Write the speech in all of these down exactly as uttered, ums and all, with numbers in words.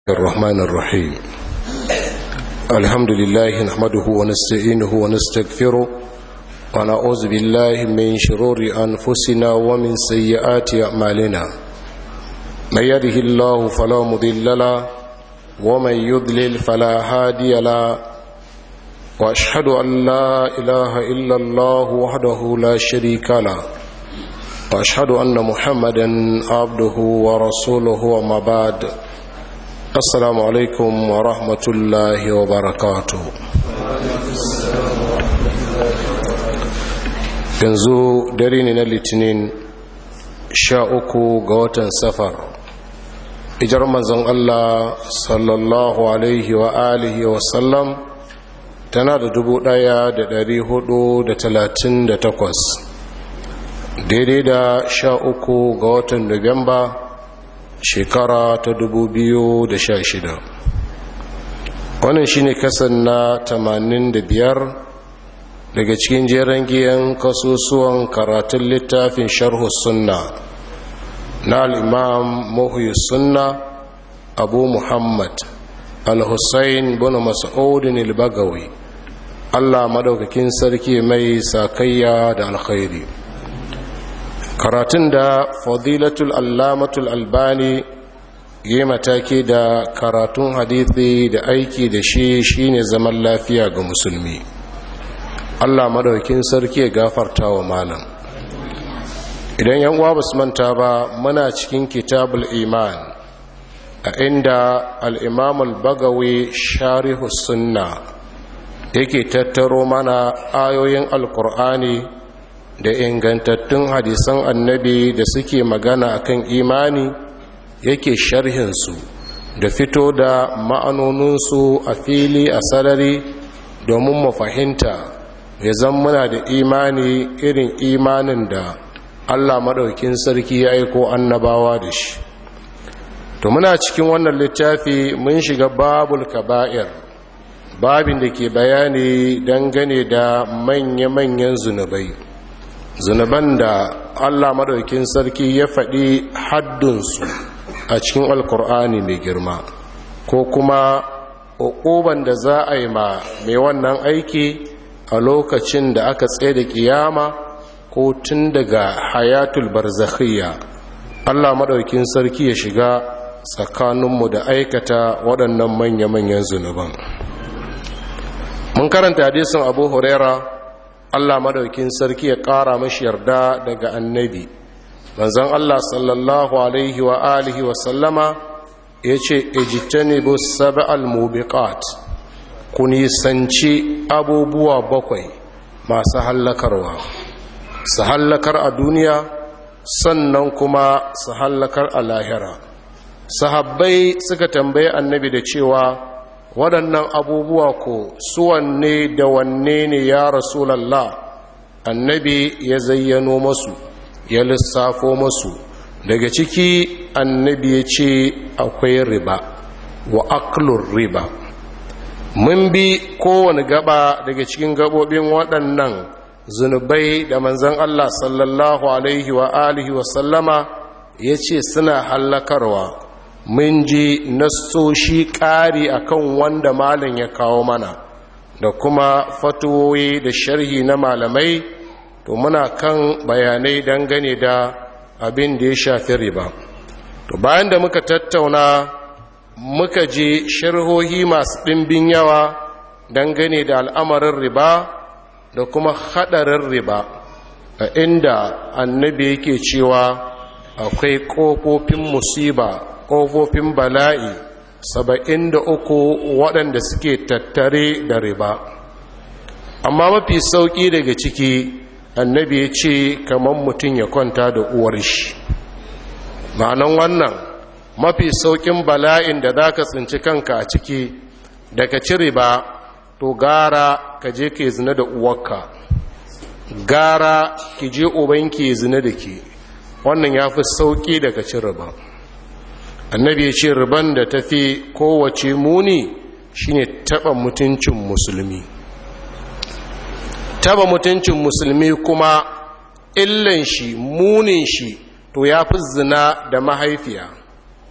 الرحمن الرحيم الحمد لله نحمده ونستعينه ونستغفره ونعوذ بالله من شرور أنفسنا ومن سيئات أعمالنا من يهده الله فلا مضل له ومن يضلل فلا هادي له وأشهد أن لا إله إلا الله وحده لا شريك له وأشهد أن محمدا عبده ورسوله وما بعد السلام عليكم ورحمة الله وبركاته. yanzu dare ne na litinin sha uku ga watan safar ijar manzon Allah sallallahu alaihi wa alihi wa sallam tana da dubu daya da dari hudu da talatin da takwas daidai da sha uku ga watan Nuwamba shekara ta dubu biyu da sha shida. Wannan shine kasan na tamanin da biyar daga cikin jerin giyan kasusuwan karatun littafin sharhu sunna na al-imam muhyi sunna abu muhammad al-husayn bin mas'ud al-bagawi Allah madaukakin sarki mai sakayya da alkhairi. Karatun da fadilatul allamatul albani yi mataki da karatun hadithi da aiki da shi shine zaman lafiya ga musulmi. Allah madaukakin sarki ya gafarta wa malam. Idan yan uwa basu manta ba muna cikin kitabul iman a inda al-imam al-bagawi sharihus sunna yake tattaro mana ayoyin alqur'ani da ingantattun hadisan annabi da suke magana akan imani yake sharhinsu da fito da ma'anoninsu a fili a sarari domin mu fahimta ya zan muna da imani irin imanin da Allah madaukin sarki ya aiko annabawa da shi. To muna cikin wannan littafi mun shiga babul kaba'ir, babin da ke bayani dangane da manya-manyan zunubai, zunuban da Allah madaukin sarki ya faɗi haddunsu a cikin alkur'ani mai girma, ko kuma uquban da za a yi ma mai wannan aiki a lokacin da aka tsaye da kiyama ko tun daga hayatul barzakhiyya. Allah madaukin sarki ya shiga tsakaninmu da aikata waɗannan manya-manyan zunuban. Mun karanta hadisin Abu Huraira Allah madaukin sarki ya ƙara mashi yarda daga annabi manzon Allah sallallahu alaihi wa alihi wa sallama yace ijtanibu sab'al mubiqat, ku nisanci abubuwa bakwai masu hallakarwa, su hallakar a duniya sannan kuma su hallakar a lahira. Sahabbai suka tambaye annabi da cewa waɗannan abubuwa ko suwanne da wanne ne ya rasulallah? Annabi ya zayyano masu, ya lissafo masu. Daga ciki annabi ya ce akwai riba wa aklur riba. Mun bi kowane gaba daga cikin gabobin waɗannan zunubai da manzon Allah sallallahu alaihi wa alihi wa sallama ya ce suna hallakarwa. Mun ji nassoshi ƙari akan wanda malam ya kawo mana da kuma fatuwoyi da sharhi na malamai. To muna kan bayanai dangane da abin da ya shafi riba. To bayan da muka tattauna muka je sharhohi masu ɗimbin yawa dangane da al'amarin riba da kuma haɗarin riba, a inda annabi yake cewa akwai ƙofofin musiba, ƙofofin bala'i saba'in da uku waɗanda suke tattare da riba. Amma mafi sauƙi daga ciki annabi ya ce kamar mutum ya kwanta da uwar shi. Ma'anan wannan mafi sauƙin bala'in da za ka tsinci kanka a ciki daga ci riba, to gara ka je ka zina da uwarka, gara ki je ubanki ya zina da ke. Wannan ya fi sauƙi daga ci riba. Annabi ya ce riban da ta fi kowace muni shine taɓa mutuncin musulmi. Taɓa mutuncin musulmi kuma illan shi, munin shi, to ya fi zina da mahaifiya.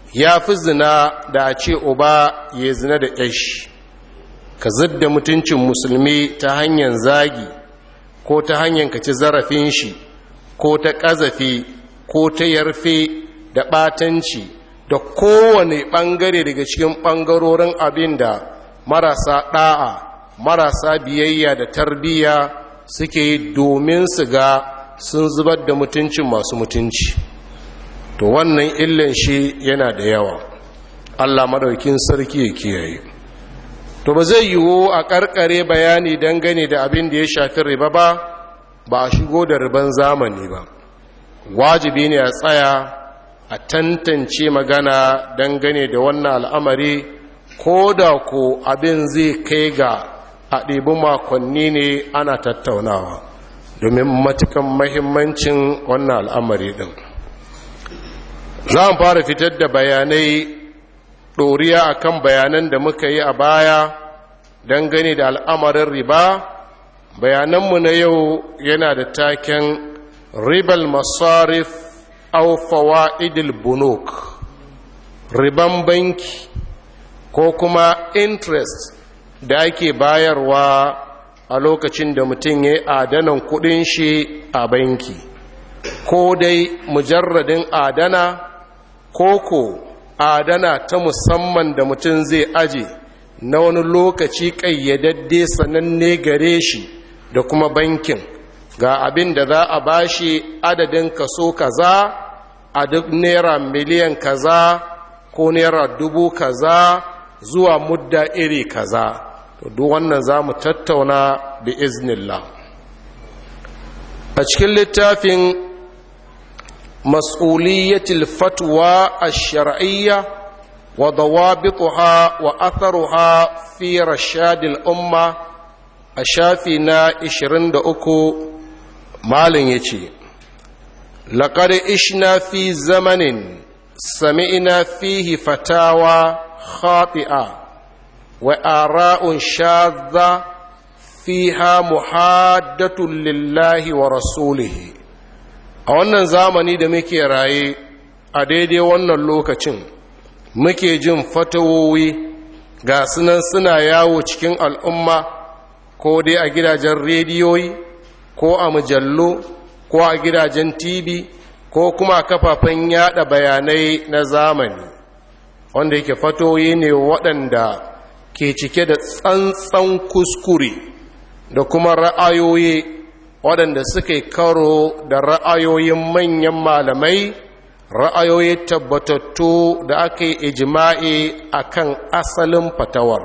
ya fi zina da a ce uba ya zina da ƙashi, ka zidda mutuncin musulmi ta hanyar zagi ko ta hanyar ka ci zarafin shi ko ta ƙazafi ko ta yarfe da ɓatanci da kowane ɓangare daga cikin ɓangarorin abin da marasa ɗa'a marasa biyayya da tarbiyya suke yi domin su ga sun zubar da mutuncin masu mutunci. To wannan illan shi yana da yawa, Allah madaukin sarki ya kiyaye. To ba zai yiwu a karkare bayani dangane da abin da ya shafi riba ba ba a shigo da riban zamani ba. Wajibi ne a tsaya a tantance magana dangane da wannan al'amari, ko da ko abin zai kai ga a ɗibi makonni ne ana tattaunawa, domin matukan mahimmancin wannan al'amari ɗin. Za mu fara fitar da bayanai ɗoriya akan bayanan da muka yi a baya dangane da al'amarin riba. Bayananmu na yau yana da taken ribal masarif au fawa'idil bunuk, riban banki ko kuma interest da ake bayarwa a lokacin da mutum ya yi adanan kudin shi a banki, ko dai mujarradin adana koko adana ta musamman da mutum zai aje na wani lokaci ƙayyadadde sananne gare shi da kuma bankin ga abin da za a bashi adadin kaso kaza a duk naira miliyan kaza ko naira dubu kaza zuwa mudda iri kaza. To duk wannan za mu tattauna bi iznillah a cikin littafin mas'uliyatul fatwa ash-shar'iyya wa dawabituha wa atharuha fi rashadil umma a shafi na ishirin da uku malin yace laqad ishna fi zamanin sami'na fihi fatawa khati'a wa ara'un shadha fiha muhaddatun lillahi wa rasulihi. A wannan zamani da muke raye a daidai wannan lokacin muke jin fatawowi ga sunan suna yawo cikin al'umma, ko dai a gidajen rediyoyi ko a mujallu ko a gidajen tv ko kuma a kafafen yada bayanai na zamani, wanda yake fatoyi ne waɗanda ke cike da tsantsan kuskure da kuma ra'ayoyi waɗanda suka karo da ra'ayoyin manyan malamai, ra'ayoyi tabbatattu da aka yi ijima'i a kan asalin fatawar.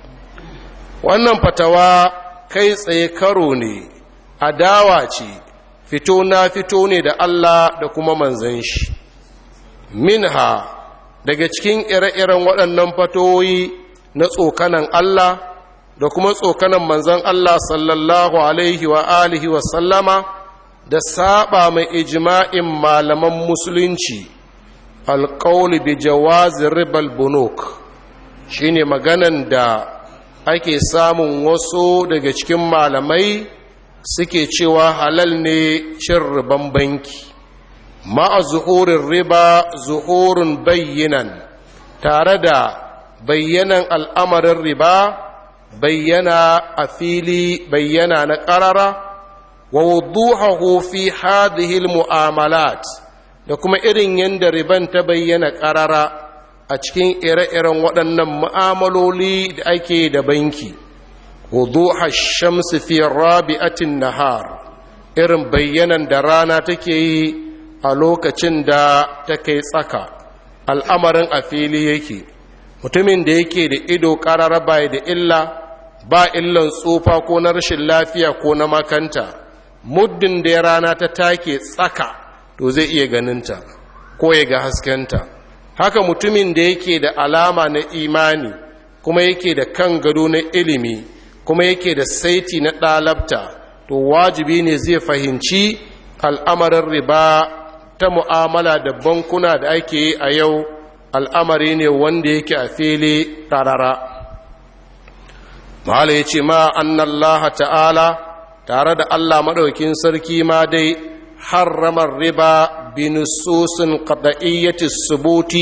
Wannan fatawa kai tsaye karo ne, adawa ce, fito na fito ne da Allah da kuma manzan shi. Minha daga cikin ire-iren waɗannan fatoyi na tsokanan Allah da kuma tsokanan manzan Allah sallallahu alaihi wa alihi wa sallama da saba mai ijma'in malaman musulunci, alƙauli bi jawazi ribal bunuk shine maganan da ake samun wasu daga cikin malamai suke cewa halal ne cin riban banki, ma'a zuhurin riba zuhurin bayyanan, tare da bayyanan al'amarin riba bayyana a fili, bayyana na ƙarara, wa wuduhahu fi hadhihi mu'amalat, da kuma irin yadda riban ta bayyana ƙarara a cikin ire-iren waɗannan mu'amaloli da ake da banki. wuduha shamsi fi rabi'atin nahar, irin bayyanan da rana take yi a lokacin da ta kai tsaka, al'amarin a fili yake. Mutumin da yake da ido ƙarara bai da illa, ba illan tsufa ko na rashin lafiya ko na makanta, muddin da rana ta take tsaka to zai iya ganinta ko ya ga haskenta. Haka mutumin da yake da alama na imani kuma yake da kan gado na ilimi kuma yake da saiti na ɗalabta, to wajibi ne zai fahimci al'amarin riba ta mu'amala da bankuna da ake yi a yau, al'amari ne wanda yake a fili ƙarara. Mahala ya ce ma annallaha ta'ala, tare da Allah maɗaukin sarki ma dai harramar riba bi nususin qad'iyyati subuti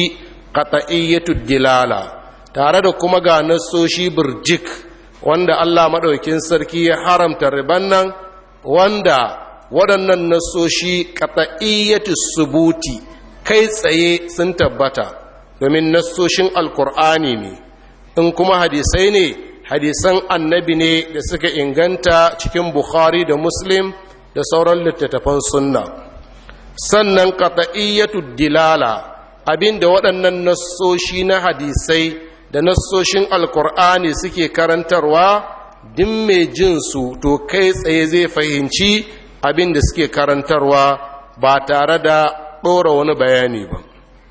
qat'iyyatu dilala, tare da kuma ga nassoshi birjik wanda Allah maɗaukin sarki ya haramta riban nan, wanda waɗannan nassoshi qat'iyyatu subuti kai tsaye sun tabbata, domin nassoshin alkur'ani ne, in kuma hadisai ne hadisan annabi ne da suka inganta cikin bukhari da muslim da sauran littattafan sunna. Sannan qat'iyyatu dilala, abinda waɗannan nassoshi na hadisai da nassoshin alkur'ani suke karantarwa, din mai jin su to kai tsaye zai fahimci abinda suke karantarwa ba tare da ɗora wani bayani ba.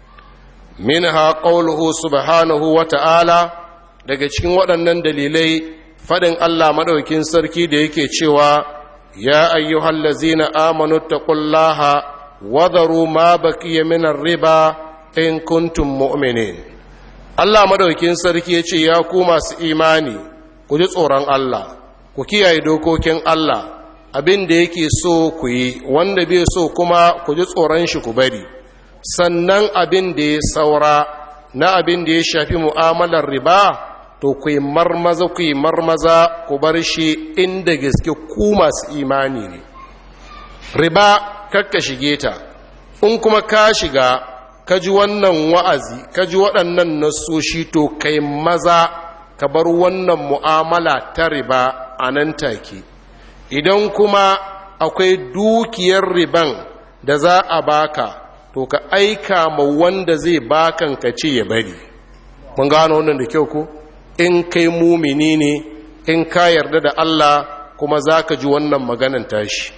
Minha qawluhu subhanahu wa ta'ala, daga cikin waɗannan dalilai faɗin Allah maɗaukin sarki da yake cewa ya ayyuhallazina amanu taqullaha wadharu ma baqiya minar riba in kuntum mu'minin. Allah maɗaukin sarki ya ce ya ku masu imani ku ji tsoron Allah, ku kiyaye dokokin Allah, abin da yake so ku yi, wanda bai so kuma ku ji tsoron shi ku bari. Sannan abin da ya saura na abin da ya shafi mu'amalar riba, to ku yi marmaza ku yi marmaza ku bar shi inda gaske ku masu imani ne. Riba kakka shige ta, in kuma ka shiga ka ji wannan wa'azi, ka ji waɗannan nassoshi, to kai maza ka bar wannan mu'amala ta riba a nan take. Idan kuma akwai dukiyar riban da za a baka, to ka aika ma wanda zai bakan ka ce ya bari. Mun gano wannan da kyau ko? In kai mumini ne, in ka yarda da Allah, kuma za ka ji wannan maganan tashi.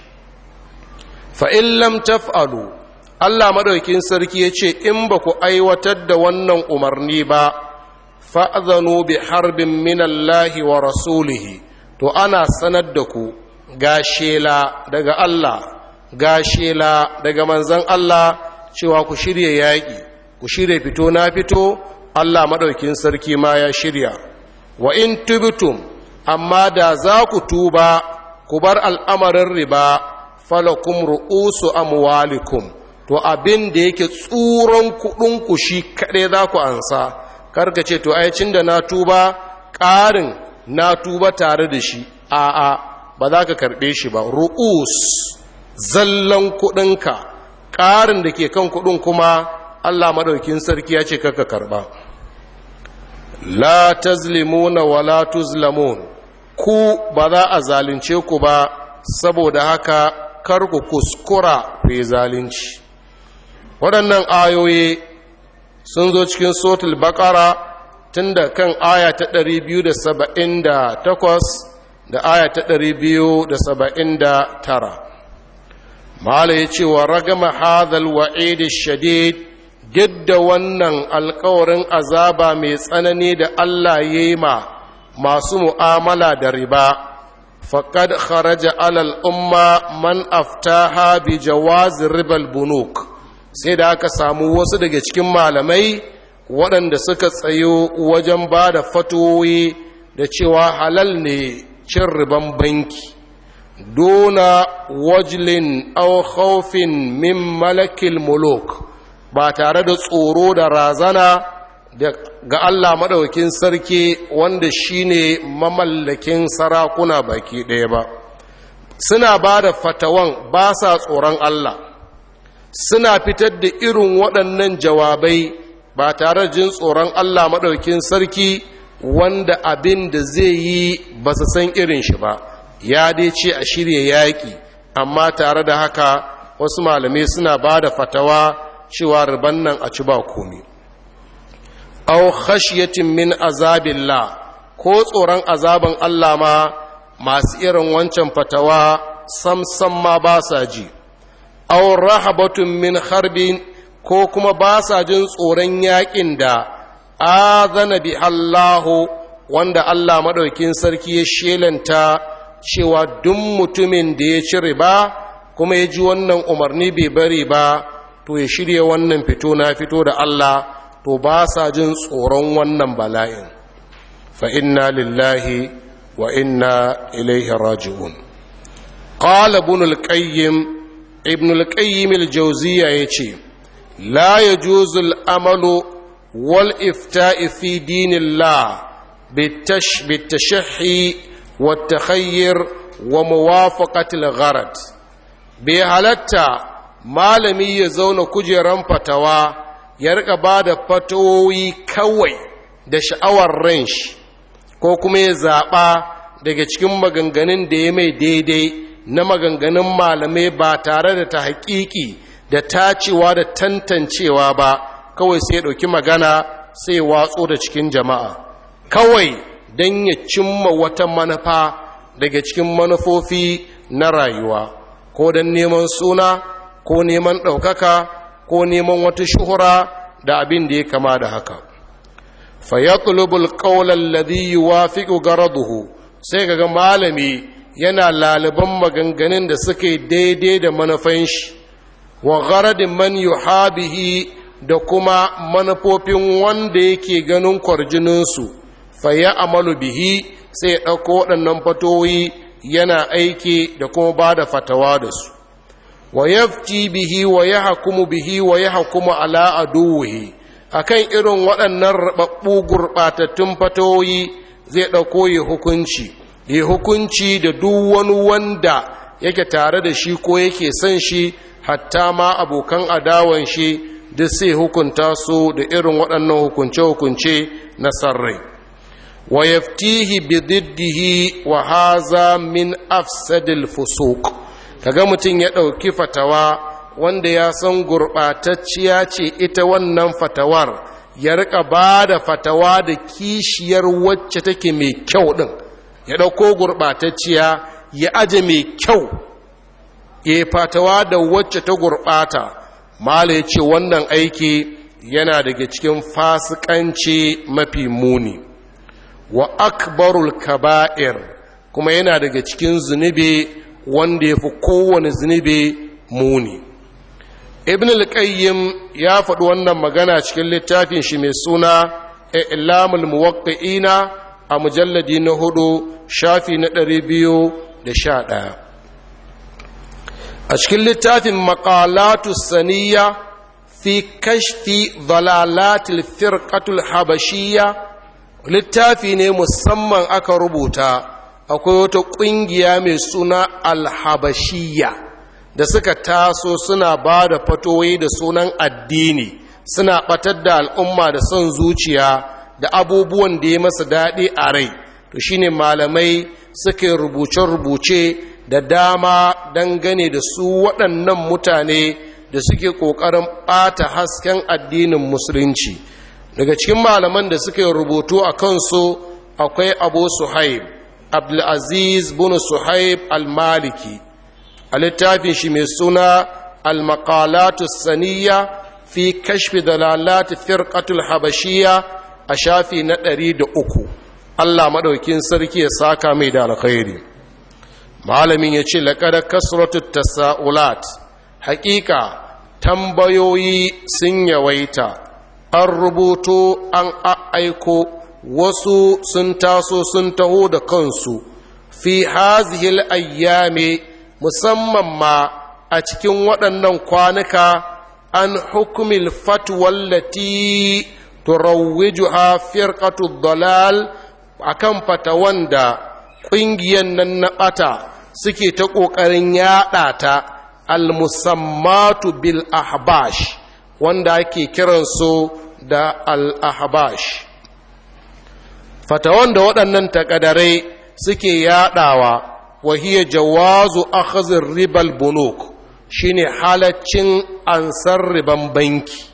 Fa'in lam taf'alu, Allah madaukin sarki ya ce in ba ku aiwatar da wannan umarni ba, fa'azanu bi harbin minallahi wa rasulihi, to ana sanar da ku ga shela daga Allah, ga shela daga manzan Allah, cewa ku shirya yaƙi, ku shirya fito na fito, Allah maɗaukin sarki ma ya shirya. Wa in tubtum, amma da za ku tuba ku bar al'amarin riba, falakum ru'usu amwalikum, to abin da yake tsuron kuɗinku shi kaɗai za ku ansa. Karka ce to aicin da na tuba ƙarin na tuba tare da shi, a'a ba za ka karɓe shi ba. Ru'us zallan kuɗinka, ƙarin da ke kan kuɗin kuma Allah maɗaukin sarki ya ce kaka karɓa. La tazlimuna wa la tuzlamun, ku ba za a zalunce ku ba, saboda haka kar ku kuskura ku yi zalunci. Waɗannan ayoyi sun zo cikin suratul baqara tun da kan aya ta ɗari biyu da saba'in da takwas da aya ta ɗari biyu da saba'in da tara. Mala ya ce wa ragama hadhal wa'id shadid, didda wannan alkawarin azaba mai tsanani da Allah ya yi ma masu mu'amala da riba, faqad kharaja alal umma man aftaha bi jawaz ribal bunuk, sai da aka samu wasu daga cikin malamai waɗanda suka tsayo wajen ba da fatoyi da cewa halal ne cin riban banki, dona wajlin aw khawfin min malakil muluk, ba tare da tsoro da razana ga Allah maɗaukin sarki wanda shine mamallakin sarakuna baki ɗaya ba. Suna ba da fatawan ba sa tsoron Allah, suna fitar da irin waɗannan jawabai ba tare jin tsoron Allah maɗaukin sarki wanda abin da zai yi ba su san irin shi ba. Ya dai ce a shirya yaƙi, amma tare da haka wasu malamai suna ba da fatawa cewa riban nan a ci ba komi. Au khashyatin min azabillah, ko tsoron azaban Allah ma masu irin wancan fatawa samsam ma ba sa ji. Au rahabatun min harbin, ko kuma ba sa jin tsoron yaƙin da azana bi Allahu, wanda Allah maɗaukin sarki ya shelanta cewa duk mutumin da ya ci riba kuma ya ji wannan umarni bai bari ba, to ya shirya wannan fito na fito da Allah, to ba sa jin tsoron wannan bala'in. Fa inna lillahi wa inna ilaihi raji'un. Qala ibn al-qayyim, ibn al-qayyim al-jawziyya yace la yajuzu al-amalu wal ifta'i fi dinillah bitashahhi wa takhayyur wa muwafaqatil gharad. bai halatta malami ya zauna kujeran fatawa ya rika ba da fatawoyi kawai da sha'awar ran shi ko kuma ya zaɓa daga cikin maganganun da ya mai daidai na maganganun malamai ba tare da ta haƙiƙi da tacewa da tantancewa ba, kawai sai ya ɗauki magana sai ya watso da cikin jama'a kawai don ya cimma wata manufa daga cikin manufofi na rayuwa, ko don neman suna ko neman ɗaukaka ko neman wata shuhura da abin da ya kama da haka. fayatlubul qawla alladhi yuwafiqu garaduhu, sai kaga malami yana laliban maganganun da suke daidai da manufan shi, wa garadin man yuhabihi, da kuma manufofin wanda yake ganin kwarjininsu, faya amalu bihi, sai ya ɗauko waɗannan fatoyi yana aiki da kuma ba da fatawa da su, wa yafti bihi wa ya hakumu bihi wa ya hakumu ala aduwihi. Akan irin waɗannan raɓaɓɓu gurɓatattun fatoyi zai ɗauko ya hukunci ya hukunci da duk wani wanda yake tare da shi ko yake son shi, hatta ma abokan adawan shi duk sai hukunta su da irin waɗannan hukunce-hukunce na sarrai. wa yaftihi bi diddihi wa haza min afsadil fusuq. kaga mutum ya ɗauki fatawa wanda ya san gurɓatacciya ce ita wannan fatawar, ya rika ba da fatawa da kishiyar wacce take mai kyau ɗin, ya ɗauko gurɓatacciya ya aje mai kyau, ya fatawa da wacce ta gurɓata. mala ya ce wannan aiki yana daga cikin fasikanci mafi muni, wa akbarul kaba'ir, kuma yana daga cikin zunubi wanda ya fi kowane zunubi muni. ibn al-qayyim ya faɗi wannan magana cikin littafin shi mai suna i'lamul muwaqqi'ina a mujalladi na hudu shafi na ɗari biyu da sha ɗaya. a cikin littafin maqalatu saniya fi kashfi dalalatil firqatul habashiyya, littafi ne musamman aka rubuta, akwai wata ƙungiya mai suna al-habashiyya da suka taso suna ba da fatoyi da sunan addini, suna ɓatar da al'umma da son zuciya da abubuwan da ya masa daɗi a rai. To shine malamai suke rubuce-rubuce da dama dangane da su waɗannan mutane da suke ƙoƙarin ɓata hasken addinin musulunci. Daga cikin malaman da suke rubutu a kansu akwai Abu Suhaib Abdulaziz bin Suhaib al-Maliki, a littafin shi mai suna al-maqalatu saniya fi kashfi dalalati firqatul habashiyya a shafi na ɗari da uku. Allah maɗaukin sarki ya saka mai da alkhairi. malamin ya ce laqad kasratut tasaulat, haƙiƙa tambayoyi sun yawaita, an rubuto an aiko, wasu sun taso sun taho da kansu fi hazihil ayyami, musamman ma a cikin waɗannan kwanuka, an hukumil fatwallati turawwijuha firqatu dalal, akan fatawan da ƙungiyar nan na ɓata suke ta ƙoƙarin yaɗa ta, al-musammatu bil ahbash, wanda ake kiransu da al-ahbash. fatawan da waɗannan takadarai suke yaɗawa, وهي جواز أخذ الربا البنوك، شيني حالة أنصر ربا بنكي،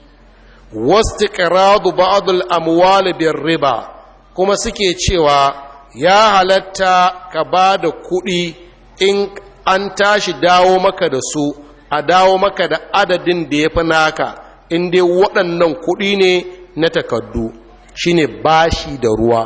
واستقراض بعض الأموال بالربا، كما سكي تشيوا يا حالتا كباد كودي إن أنتاش داو مكا دسو أداو مكا دا عددين دي فناكا إن دي وطنن كوديني نتكدو، شيني باشي دروا،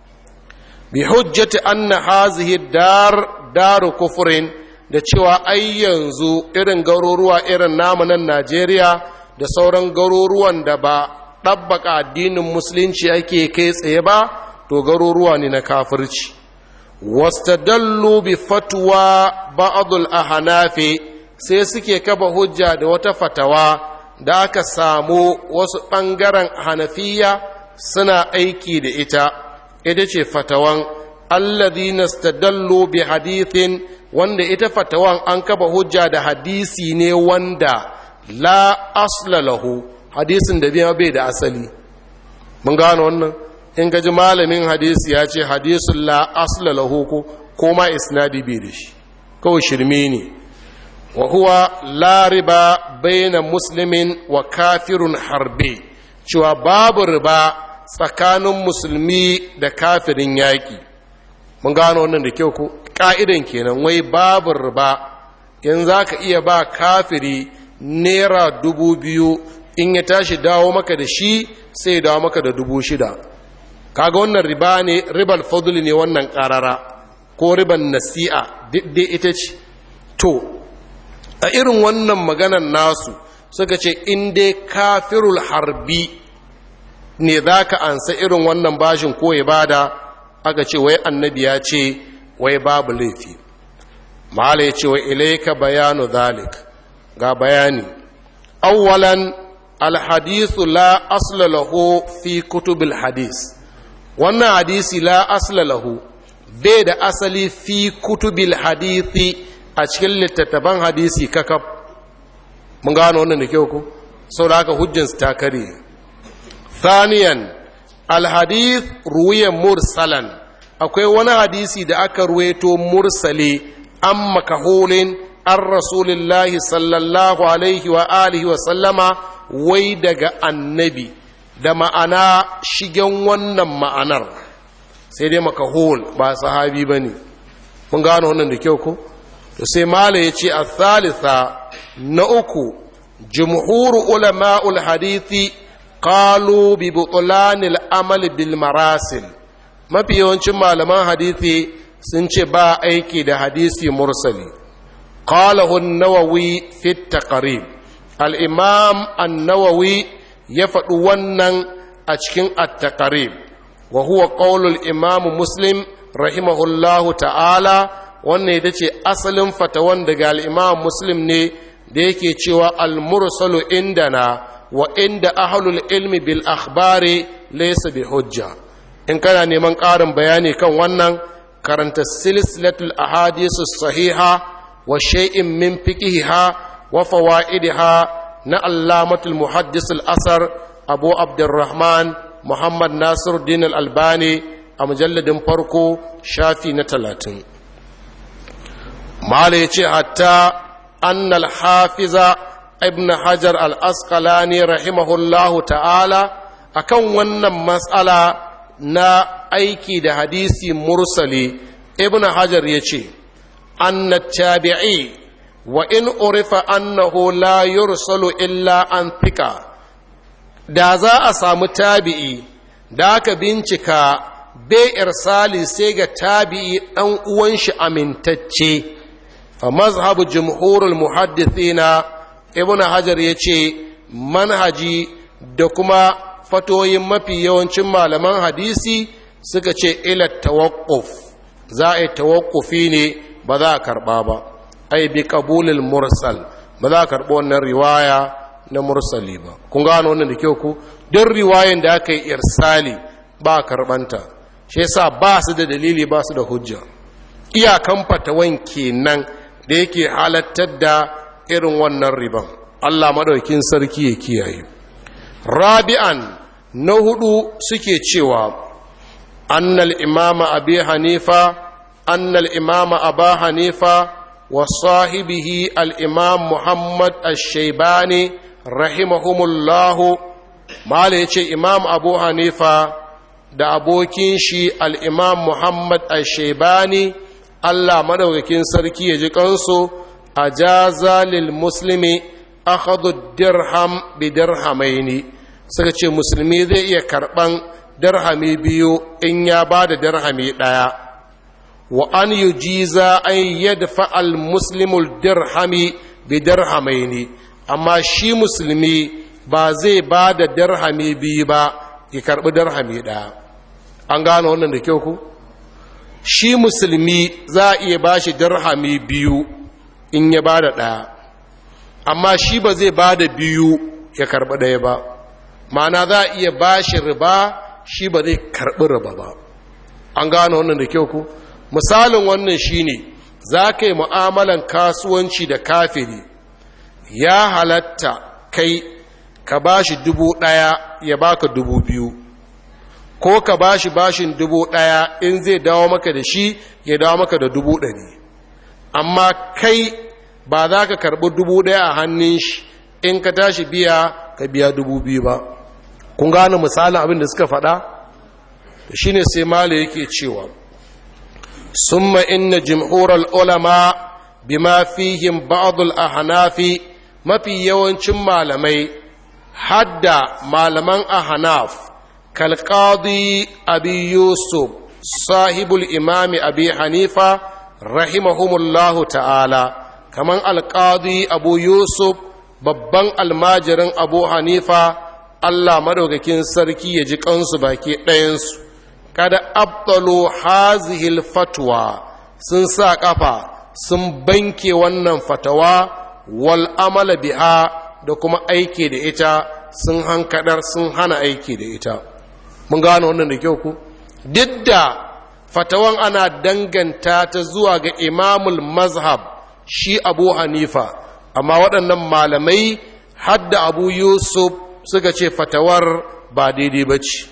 بحجة أن هذه الدار daru kufurin, da cewa ai yanzu irin garuruwa irin namu nan Najeriya da sauran garuruwan da ba ɗabbaka addinin musulunci ake kai tsaye ba, to garuruwa ne na kafirci. wastadallu bi fatwa ba'dul ahnafi, sai suke kafa hujja da wata fatawa da aka samu wasu ɓangaren hanafiya suna aiki da ita ita ce fatawan alladhina stadallu bi hadithin, wanda ita fatawan an kafa hujja da hadisi ne wanda la asla lahu, hadisin da bai da asali. Mun gano wannan? In gaji malamin hadisi ya ce hadisun la asla lahu ko koma isnadi bai da shi, kawai shirme ne. wa huwa la riba baina muslimin wa kafirun harbi, cewa babu riba tsakanin musulmi da kafirin yaƙi. Mun gano wannan da kyau ko? Ƙa'idan kenan, wai babu riba, in za ka iya ba kafiri naira dubu biyu, in ya tashi dawo maka da shi sai ya dawo maka da dubu shida. Kaga wannan riba ne, ribal fadli ne wannan ƙarara, ko riban nasi'a, dai ita ce. To, a irin wannan maganan nasu suka ce in dai kafirul harbi ne za ka ansa irin wannan bashin ko ya bada, aka ce wai annabi ya ce wai babu laifi. Mahala ya ce wai ilaika bayanu zalik, ga bayani. Awwalan alhadisu la asla lahu fi kutubil hadis, wannan hadisi la asla lahu bai da asali fi kutubil hadisi, a cikin littattafan hadisi kakaf. Mun gano wannan da kyau ku, sau da haka hujjansu ta kare. Thaniyan alhadith ruwiyan mursalan, akwai wani hadisi da aka ruweto mursale an makahulin an rasulillahi sallallahu alaihi wa alihi wa sallama, wai daga annabi, da ma'ana shigen wannan ma'anar, sai dai makahul ba sahabi ba ne. Mun gano wannan da kyau ku? To sai mala ya ce a thalitha na uku, jumhuru ulama'ul hadithi qalu bi butlanil amal bil marasil, mafi yawancin malaman hadithi sun ce ba aiki da hadisi mursali. qalahu an-nawawi fi at-taqrib, al-imam an-nawawi ya faɗi wannan a cikin at-taqrib, wa huwa qawlul imam muslim rahimahullahu ta'ala. Wannan ita ce asalin fatawan daga al'imam muslim ne, da yake cewa al-mursalu indana wa inda ahlul ilmi bil akhbari laysa bi hujja. In kana neman ƙarin bayani kan wannan, karanta silsilatul ahadisu sahiha wa shay'in min fiqhiha wa fawaidiha na allamatul muhaddis al-asar abu abdurrahman muhammad nasiruddin al-albani a mujalladin farko shafi na talatin. Mala ya ce hatta annal hafiza ibn hajar al-asqalani rahimahullahu ta'ala akan wannan matsala na aiki da hadisi mursali, ibn hajar ya ce anna tabi'i wa in urifa annahu la yursalu illa an thika, da za a samu tabi'i da aka bincika bai irsali sai ga tabi'i ɗan uwan shi amintacce, fa mazhabu jumhurul muhaddithina, ibn hajar yace manhaji da kuma fatoyin mafi yawancin malaman hadisi suka ce ila tawaqquf, za a yi tawaqqufi ne, ba za a karba ba, ai bi qabulil mursal, ba za a karba wannan riwaya na mursali ba. Kun gano wannan da kyau ku? Duk riwayan da aka yi irsali ba karbanta, shi yasa ba su da dalili, ba su da hujja. Iyakan fatawan kenan da yake halattar da irin wannan riban. Allah madaukin sarki ya kiyaye. Rabi'an na hudu suke cewa annal imama abi hanifa annal imama aba hanifa wa sahibihi al-imam muhammad ash-shaybani rahimahumullahu, mala yace imam abu hanifa da abokin shi al-imam muhammad ash-shaybani, Allah madaukakin sarki ya ji kansu, a jaza lil muslimi akhadhu dirham bi dirhamaini, suka ce musulmi zai iya karban dirhami biyu in ya ba da dirhami ɗaya, wa an yujiza an yadfa al muslimul dirhami bi dirhamaini, amma shi musulmi ba zai ba da dirhami biyu ba, ya karbi dirhami ɗaya. An gano wannan da kyau ku? Shi musulmi za a iya ba shi dirhami biyu in ya ba da ɗaya, amma shi ba zai ba da biyu ya karɓi ɗaya ba, ma'ana za a iya ba shi riba shi ba zai karɓi riba ba. An gano wannan da kyau ku? Misalin wannan shi ne, za ka yi mu'amalan kasuwanci da kafiri, ya halatta kai ka ba shi dubu ɗaya ya baka dubu biyu, ko ka ba shi bashin dubu ɗaya in zai dawo maka da shi ya dawo maka da dubu ɗari. Amma kai ba za ka karɓi dubu ɗaya a hannun shi in ka tashi biya ka biya dubu biyu ba. Kun gane misalin abin da suka faɗa? Shi ne sai mala yake cewa, summa inna jimhurar ulama bima fihim ba'dul ahnafi, mafi yawancin malamai hadda malaman ahnaf kalqadi abi yusuf sahibul imami abi hanifa rahimahumullahu ta'ala, kaman alqadi abu yusuf babban almajirin abu hanifa, Allah madaukakin sarki ya ji kansu baki ɗayansu, kada abdalu hazihil fatwa, sun sa ƙafa sun banke wannan fatawa wal amala biha, da kuma aiki da ita sun hankadar sun hana aiki da ita. Mun gano wannan da kyau ku? Duk da fatawan ana danganta ta zuwa ga imamul mazhab shi abu hanifa, amma waɗannan malamai hadda abu yusuf suka ce fatawar ba daidai ba ce.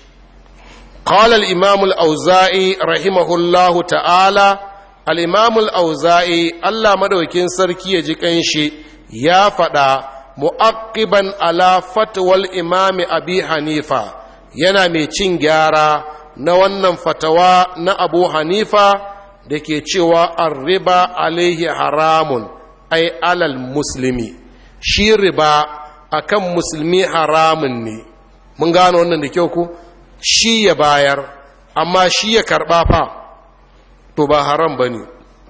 قال الإمام الأوزاعي رحمه الله تعالى الإمام الأوزاعي الله مدوكين سركي يجيكنشي يا فدا مؤقبا على فتوى الإمام أبي حنيفة yana mai cin gyara na wannan fatawa na abu hanifa da ke cewa arriba alaihi haramun ai alal muslimi, shi riba akan musulmi haramun ne. Mun gano wannan da kyau ku? Shi ya bayar amma shi ya karɓa fa to ba haram ba ne.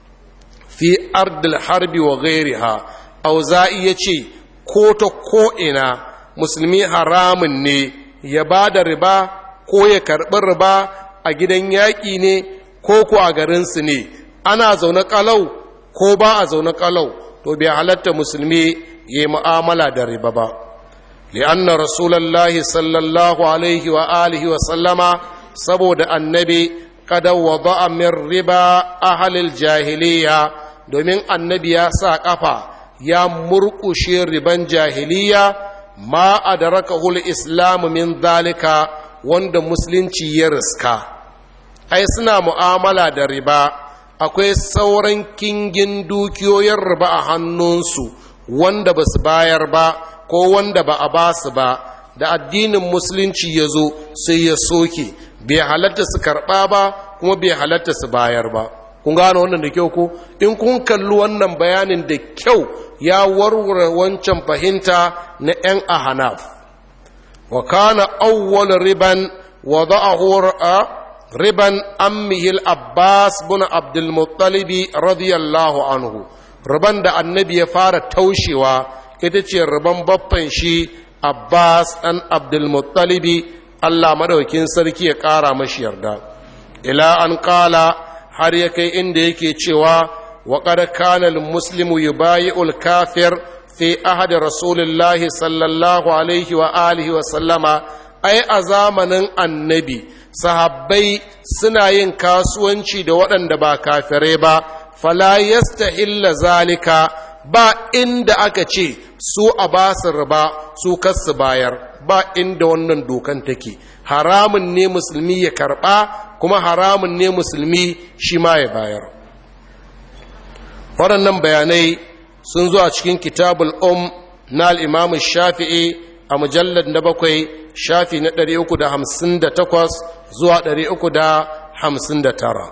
Fi ardil harbi wa gairiha, auza'i ya ce ko ta ko'ina musulmi haramun ne ya ba da riba ko ya karɓi riba, a gidan yaƙi ne ko ko a garinsu ne, ana zaune ƙalau ko ba a zaune ƙalau, to bai halatta musulmi ya yi mu'amala da riba ba. li'anna rasulallahi sallallahu alaihi wa alihi wa sallama, saboda annabi kada wada'a min riba ahalil jahiliya, domin annabi ya sa ƙafa ya murƙushe riban jahiliya, ma adarakahu al-islam min zalika, wanda musulunci ya riska. Ai suna mu'amala da riba, akwai sauran kingin dukiyoyin riba a hannunsu wanda ba su bayar ba ko wanda ba a ba su ba, da addinin musulunci ya zo sai ya soke, bai halatta su karɓa ba kuma bai halatta su bayar ba. Kun gano wannan da kyau ko? In kun kalli wannan bayanin da kyau ya warware wancan fahimta na 'yan ahanaf. Wa kana awwal riban wada'ahu riban ammihi al-Abbas bin Abdul Muttalib radiyallahu anhu. Riban da annabi ya fara taushewa ita ce riban baffan shi Abbas dan Abdul Muttalib, Allah madaukin sarki ya kara mashi yarda. Ila an qala, har ya kai inda yake cewa wa qad kana al-muslimu yubayi'ul kafir fi ahad rasulillahi sallallahu alaihi wa alihi wa sallama, ai a zamanin annabi sahabbai suna yin kasuwanci da waɗanda ba kafirai ba, fala yastahilla zalika, ba inda aka ce su a basu riba su kasu bayar, ba inda wannan dokan take. Haramun ne musulmi ya karɓa kuma haramun ne musulmi shi ma ya bayar. Waɗannan bayanai sun zo a cikin kitabul um na al'imam shafi'i a mujallar na bakwai shafi na ɗari uku da hamsin da takwas zuwa ɗari uku da hamsin da tara.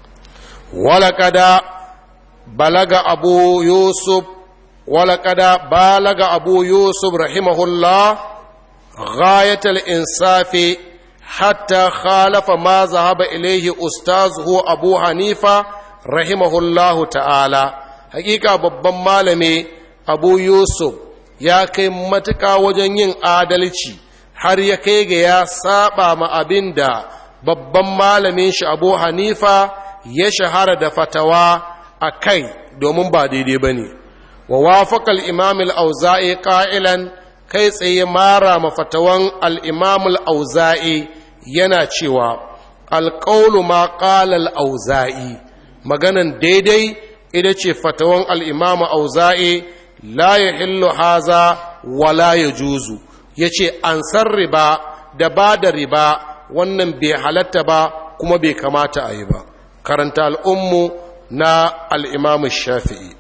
Walakada balaga abu yusuf walakada balaga abu yusuf rahimahullah غاية الإنصاف حتى خالف ما ذهب إليه أستاذه أبو حنيفة رحمه الله تعالى. حقيقة babban malami Abu Yusuf ya kai matuƙa wajen yin adalci, har ya kai ga ya saba ma abin da babban malamin shi Abu Hanifa ya shahara da fatawa a kai, domin ba daidai ba ne. Wa wafaƙa al-Imam al-Auza'i ƙa'ilan, kai tsaye mara mafatawan al'imamul auza'i yana cewa alƙaulu ma ƙalal auza'i maganan daidai ita ce fatawan al'imamu auza'i la ya hillu haza wa la ya juzu ya ce an san riba da ba da riba wannan bai halatta ba kuma bai kamata a yi ba karanta al'ummu na al'imamu shafi'i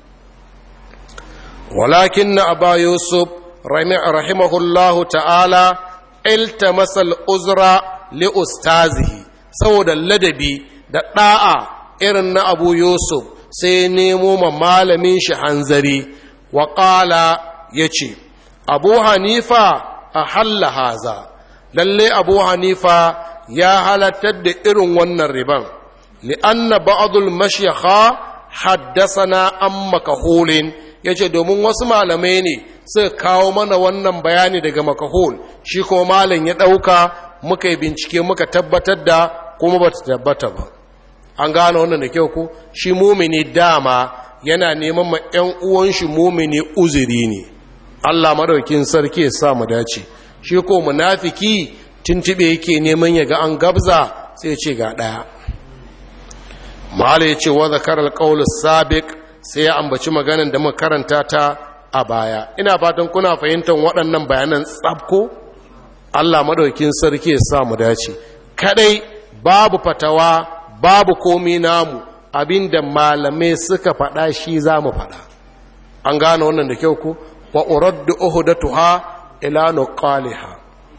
walakin na aba yusuf rahimahullahu ta'ala iltamasa al'uzra li ustazihi saboda ladabi da ɗa'a irin na abu yusuf sai nemo ma malamin shi hanzari wa ƙala ya ce abu hanifa a halla haza lalle abu hanifa ya halattar da irin wannan riban li'anna ba'adul mashiyakha haddasana an makahulin ya ce domin wasu malamai ne suka kawo mana wannan bayani daga makahul shi ko malam ya ɗauka muka yi bincike muka tabbatar da kuma ba ta tabbata ba an gane wannan da kyau ko shi mumini dama yana neman ma 'yan uwan shi mumini uzuri ne Allah madaukin sarki ya sa mu dace shi ko munafiki tuntube yake neman ya ga an gabza sai ya ce ga daya mala ya ce wa zakar alqaul sabiq sai ya ambaci maganan da muka karanta ta a baya ina fatan kuna fahimtar waɗannan bayanan tsabko Allah madaukin sarki ya sa mu dace kadai babu fatawa babu komi namu abinda malamai suka faɗa shi za mu faɗa an gane wannan da kyau ku wa uraddu uhudatuha ila nuqaliha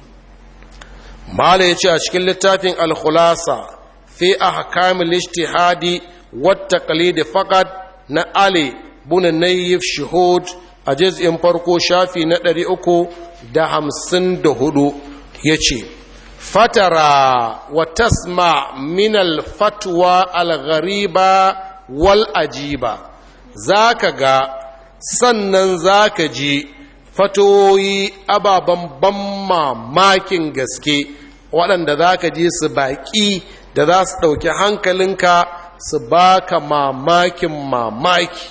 mala yace a cikin littafin al-khulasa fi ahkam al-ijtihadi wa taqlid faqat na ali ibn nayyif shuhud a juz'in farko shafi na ɗari uku da hamsin da hudu yace fatara wa tasma min al-fatwa al-ghariba wal ajiba zaka ga sannan zaka ji fatoyi ababan ban mamakin gaske waɗanda zaka ji su baƙi da za su ɗauki hankalinka su baka mamakin mamaki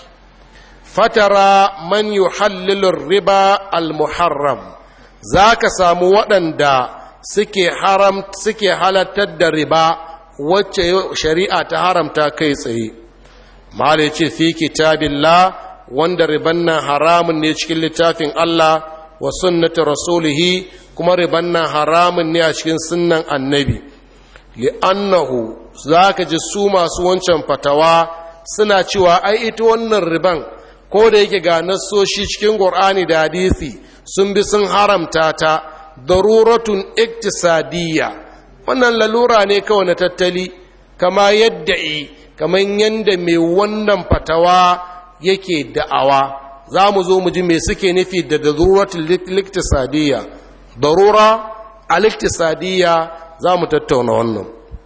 fatara man yuhallilu riba al-muharram zaka samu waɗanda suke haram suke halattar da riba wacce shari'a ta haramta kai tsaye mala ce fi kitabillah wanda riban nan haramun ne cikin littafin Allah wa sunnati rasulihi kuma riban nan haramun ne a cikin sunnan annabi li'annahu zaka ji su masu wancan fatawa suna cewa ai ita wannan riban ko da yake ga nassoshi cikin Qur'ani da hadisi sun bi sun haramta ta daruratun iktisadiyya wannan lalura ne kawai na tattali kama yadda'i kaman yanda mai wannan fatawa yake da'awa za mu zo mu ji me suke nufi da daruratul iktisadiyya darura al-iktisadiyya za mu tattauna wannan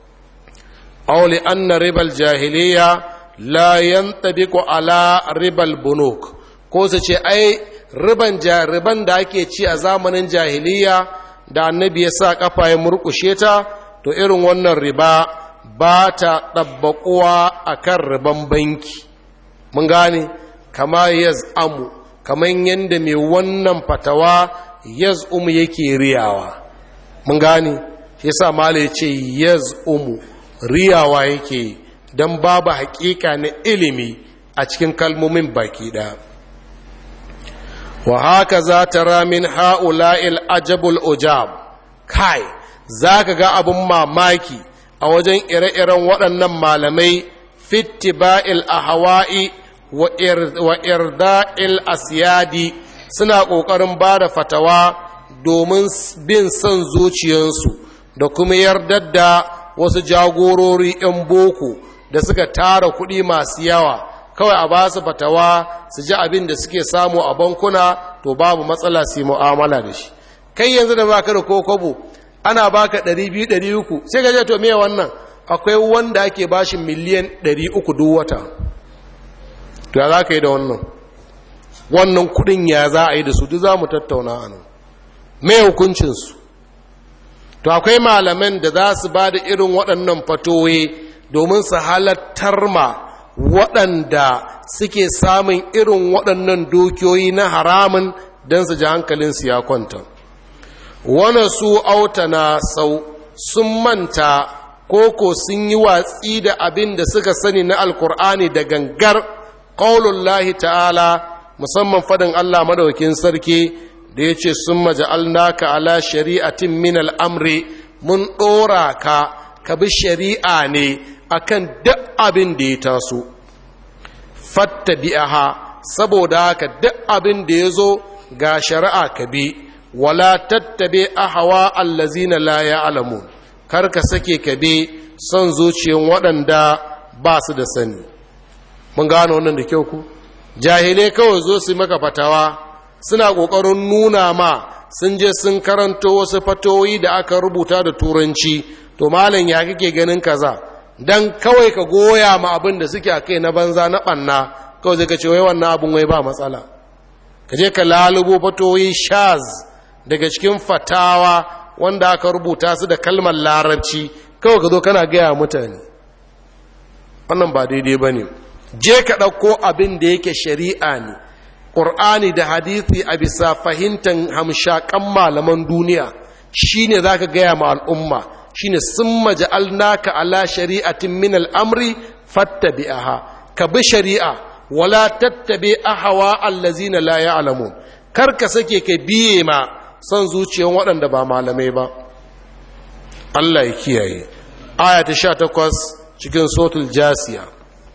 aw li anna ribal jahiliyya la yantabiqu ala ribal bunuk ko su ce ai riban riban da ake ci a zamanin jahiliya da annabi ya sa kafa ya murkushe ta to irin wannan riba ba ta ɗabbaƙuwa a kan riban banki mun gane kama yaz'amu kaman yadda mai wannan fatawa yaz'umu yake riyawa mun gane shi yasa mala ya ce yaz'umu riyawa yake don babu haƙiƙa na ilimi a cikin kalmomin baki ɗaya wa haka za ta ramin ha'ula'il ajabul ujab kai za ka ga abin mamaki a wajen ire-iren waɗannan malamai fittiba'il a hawa'i wa irda'il asiyadi suna ƙoƙarin ba da fatawa domin bin son zuciyarsu da kuma yardar da wasu jagorori 'yan boko da suka tara kuɗi masu yawa kawai a ba su fatawa su ji abin da suke samu a bankuna to babu matsala su yi mu'amala da shi kai yanzu da baka da kokobo ana baka ɗari biyu ɗari uku sai ka je to me wannan akwai wanda ake bashi miliyan ɗari uku duk wata to ya za ka yi da wannan wannan kuɗin ya za a yi da su duk za mu tattauna a nan me hukuncinsu to akwai malaman da za su ba da irin waɗannan fatoyi domin su halattar ma waɗanda suke samun irin waɗannan dukiyoyi na haramun don su ji hankalinsu ya kwanta. Wane su autana sau sun manta koko sun yi watsi da abin da suka sani na alkur'ani da gangar ƙaunullahi ta'ala, musamman fadin Allah madaukin sarki da ya ce sun maja'alnaka ala shari'atin min al'amri, mun ɗora ka ka bi shari'a ne akan duk abin da ya taso. Fatta bi'aha, saboda haka duk abin da ya zo ga shari'a ka bi, wala tattabe ahawa allazina la ya'lamu, kar ka sake ka bi son zuciyan waɗanda ba su da sani. Mun gano wannan da kyau ku? Jahilai kawai zo su maka fatawa, suna ƙoƙarin nuna ma sun je sun karanto wasu fatoyi da aka rubuta da turanci, to malam ya kake ganin kaza, dan kawai ka goya ma abin da suke a kai na banza na ɓanna, kawai zai ka ce wai wannan abin wai ba matsala. Ka je ka lalubo fatoyi shaz daga cikin fatawa wanda aka rubuta su da kalmar larabci, kawai ka zo kana gaya mutane wannan ba daidai ba ne. Je ka ɗauko abin da yake shari'a ne, ƙur'ani da hadithi a bisa fahimtar hamshaƙan malaman duniya, shi ne za ka gaya ma al'umma, shi ne sun maja'alnaka ala shari'atin min al'amri fattabi'aha, ka bi shari'a wala tattabe ahawa allazina la ya'lamun, kar ka sake ka biye ma son zuciyan waɗanda ba malamai ba. Allah ya kiyaye. Aya ta sha takwas cikin suratul Jasiya.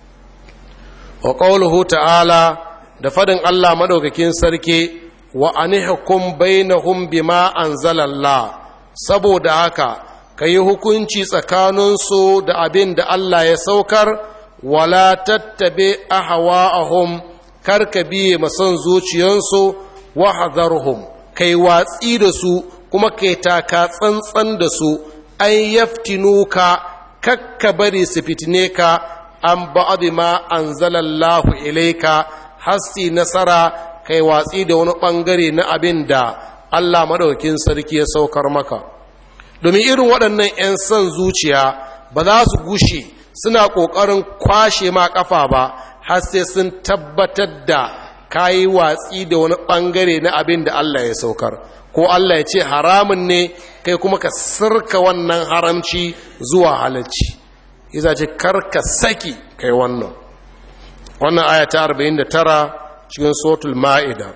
Wa qawluhu ta'ala, da fadin Allah madaukakin sarki, wa anihkum bainahum bima anzalallah, saboda haka kayi hukunci tsakaninsu da abin da Allah ya saukar, wala tattabe ahwa'ahum, kar ka biye masan zuciyansu, wa hadharhum, kai watsi da su kuma kai taka tsantsan da su, an yaftinuka, kakka bari su fitine ka an ba'd ma anzalallahu ilayka, hasti nasara kai watsi da wani bangare na abin da Allah madaukakin sarki ya saukar maka. Domin irin waɗannan 'yan son zuciya ba za su gushe suna ƙoƙarin kwashe ma ƙafa ba har sai sun tabbatar da kayi watsi da wani bangare na abin da Allah ya saukar, ko Allah ya ce haramun ne kai kuma ka sirka wannan haramci zuwa halacci. Iza ce karka saki kai wannan. Wannan aya ta arba'in da tara cikin suratul Ma'ida.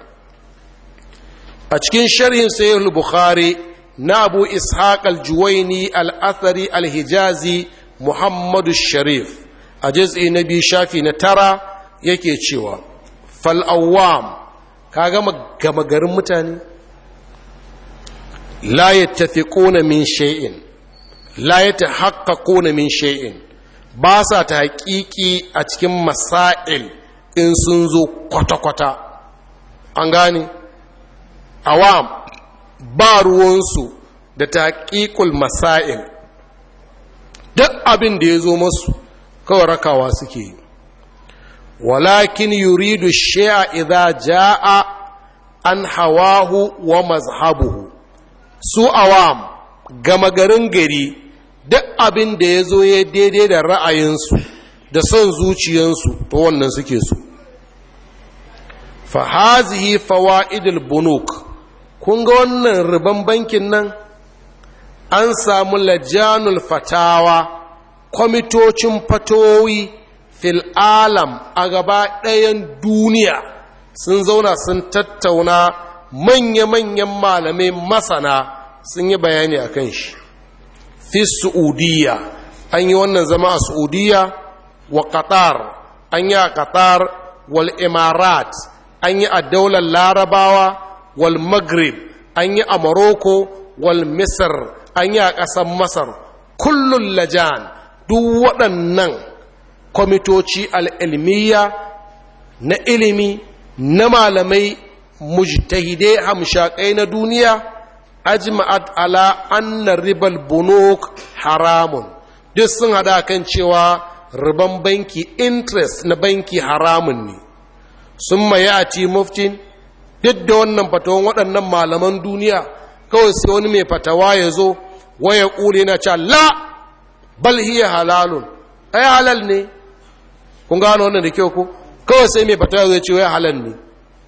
A cikin sharhin Sahih al-Bukhari na Abu Ishaq al-Juwayni al-Athari al-Hijazi Muhammadu Sharif, a juz'i na biyu shafi na tara yake cewa fal awwam, ka gama garin mutane, la yattafiquna min shay'in, la yatahaqqaquna min shay'in, ba sa ta haƙiƙi a cikin masail in sun zo kwata-kwata. An gane? Awam ba ruwansu da taƙiƙul masail, duk abin da ya zo masu kawai rakawa suke yi. Walakin yuridu shay'a idza jaa an hawahu wa mazhabuhu, su awam gama garin gari, duk abin da ya zo ya daidai da ra'ayinsu da son zuciyansu to wannan suke so. Fa hazihi fawaidul bunuk, kun ga wannan riban bankin nan, an samu lajanul fatawa, kwamitocin fatowi fil alam a gaba ɗayan duniya sun zauna sun tattauna, manya-manyan malamai masana sun yi bayani a kan shi. Fi Su'udiyya, an yi wannan zama a Su'udiyya, wa Qatar, an yi a Qatar, wal Imarat, an yi a daular Larabawa, wal Maghrib, an yi a Morocco, wal Misr, an yi a ƙasar Masar. Kullun lajan, duk waɗannan kwamitoci al'ilmiya na ilimi na malamai mujtahidai hamshaƙai na duniya, ajma'at ala anna ribal bunuk haramun, duk sun hada kan cewa riban banki, interest na banki haramun ne. Sun mayati muftin, duk da wannan fatawan waɗannan malaman duniya, kawai sai wani mai fatawa ya zo waya ƙure na ce la bal hiya halalun, ai halal ne. Kun gano wannan da kyau ko? Kawai sai mai fatawa zai ce wai halal ne.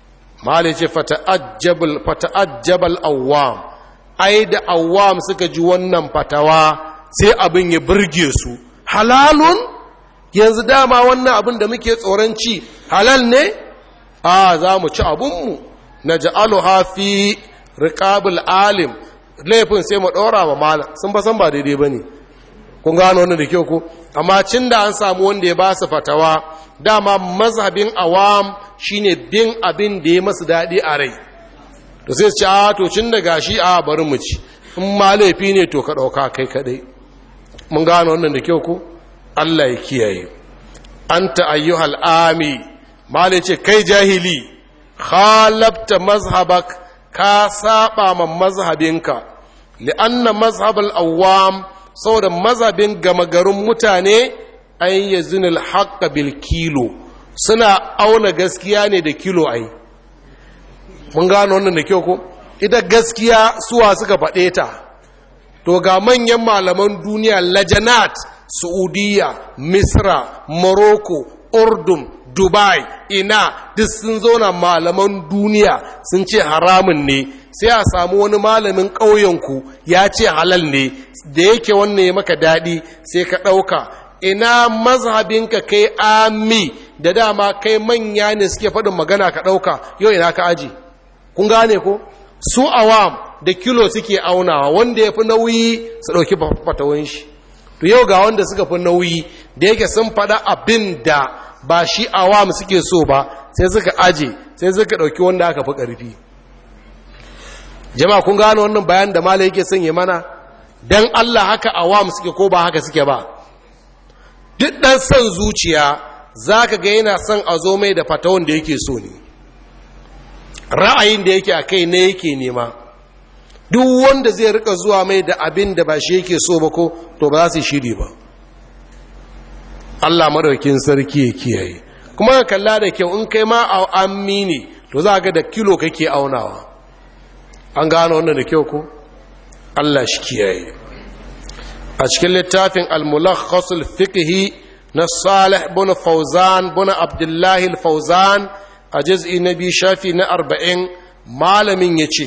mali ce fata'ajjabal fata'ajjabal awwam ai da awwam suka ji wannan fatawa sai abin ya burge su halalun yanzu dama wannan abin da muke tsoron ci halal ne a za mu ci abinmu na ja'aluha fi riqabul alim laifin sai mu ɗora wa malam sun ba san ba daidai ba ne kun gano wannan da kyau ko amma cin da an samu wanda ya ba su fatawa dama mazhabin awam shine bin abin da ya masu daɗi a rai to sai su ci a to cin da gashi a bari mu ci in ma laifi ne to ka ɗauka kai kaɗai mun gano wannan da kyau ko Allah ya kiyaye anta ayyuhal ami malai ce kai jahili khalabta mazhabak ka saba ma mazhabinka li'anna mazhabal awwam saboda mazhabin gama garin mutane an yazin al bil kilo suna auna gaskiya ne da kilo ai mun gano wannan da kyau ko ita gaskiya suwa suka faɗe ta to ga manyan malaman duniya lajanat saudiya misra morocco urdun dubai ina duk sun zauna malaman duniya sun ce haramun ne sai a samu wani malamin ƙauyenku ya ce halal ne da yake wannan ya maka daɗi sai ka ɗauka ina mazhabinka kai ami da dama kai manya ne suke faɗin magana ka ɗauka yau ina ka aji kun gane ko su awam da kilo suke aunawa wanda ya fi nauyi su ɗauki fatawan shi to yau ga wanda suka fi nauyi da yake sun faɗa abin da ba shi awam suke so ba sai suka aje sai suka ɗauki wanda aka fi ƙarfi jama'a kun gano wannan bayan da malai yake sanye mana dan Allah haka awam suke ko ba haka suke ba duk ɗan son zuciya zaka ga yana son a zo mai da fatawan da yake so ne ra'ayin da yake a kai ne yake nema duk wanda zai rika zuwa mai da abin da ba shi yake so ba ko to ba za su shiri ba Allah madaukin sarki ya kiyaye kuma ka kalla da kyau in kai ma ammi ne to za ga da kilo kake aunawa an gano wannan da kyau ko Allah shi kiyaye a cikin littafin al-mulakhas al-fiqhi na Salih ibn Fawzan ibn Abdullah al-Fawzan a juz'i na biyu shafi na arba'in malamin yace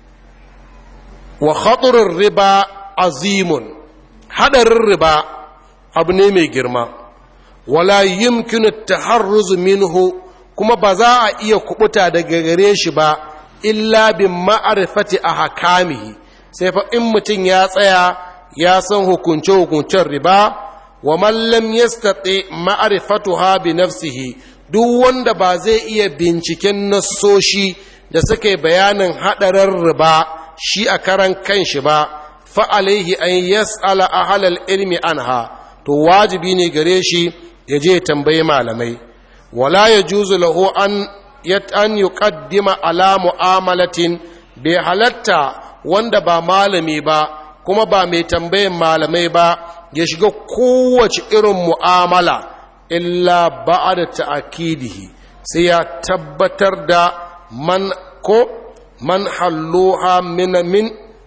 wa khatarur riba azimun hadarin riba abu ne mai girma wala yumkinu at-taharruz minhu kuma ba za a iya kubuta daga gare shi ba illa bin ma'rifati ahkamihi sai fa in mutun ya tsaya ya san hukunce hukuncen riba wa man lam yastati ma'rifatuha bi nafsihi duk wanda ba zai iya binciken nassoshi da suke bayanin hadarin riba shi a karan kanshi ba fa alaihi an yas'ala ahlal ilmi anha to wajibi ne gare shi ya je tambaye malamai wala yajuzu lahu an yat an yuqaddima ala mu'amalatin bi halatta wanda ba malami ba kuma ba mai tambayin malamai ba ya shiga kowace irin mu'amala illa ba'da ta'kidihi sai ya tabbatar da man ko man halluha min min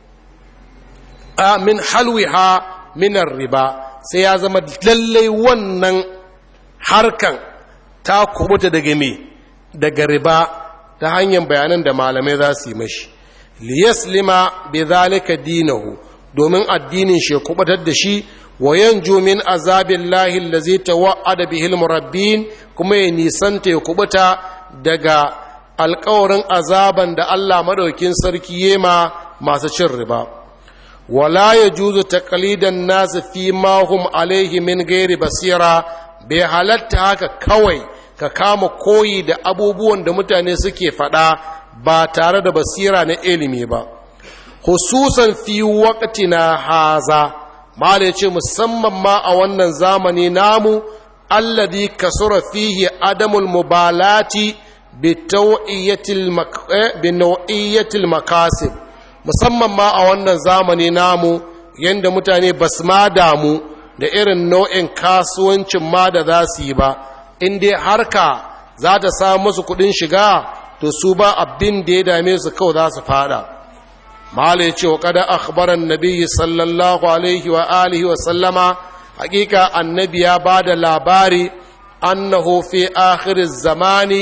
a min halwiha min riba sai ya zama lallai wannan harkan ta kubuta daga me daga riba ta hanyar bayanan da malamai za su yi mashi liyaslima bi zalika dinahu domin addinin shi kubutar da shi wa yanju min azabillahi allazi tawa'ada bihi almurabbin kuma ya nisanta ya kubuta daga alƙawarin azaban da Allah madaukin sarki yema masu cin riba wala yajuzu taqlidan nas fi ma hum alaihi min ghairi basira bai halatta haka kawai ka kama koyi da abubuwan da mutane suke faɗa ba tare da basira na ilimi ba hususan fi waqtina haza mala yace musamman ma a wannan zamani namu alladhi kasura fihi adamul mubalati bi tawiyatil bi nawiyatil makasib musamman ma a wannan zamani namu yanda mutane basu ma damu da irin nau'in kasuwancin ma da za su yi ba in dai harka za ta samu musu kudin shiga to su ba abin da ya dame su kawai za su fada mala ya ce wa kada akhbaran nabiyyi sallallahu alaihi wa alihi wa sallama hakika annabi ya ba da labari annahu fi akhiriz zamani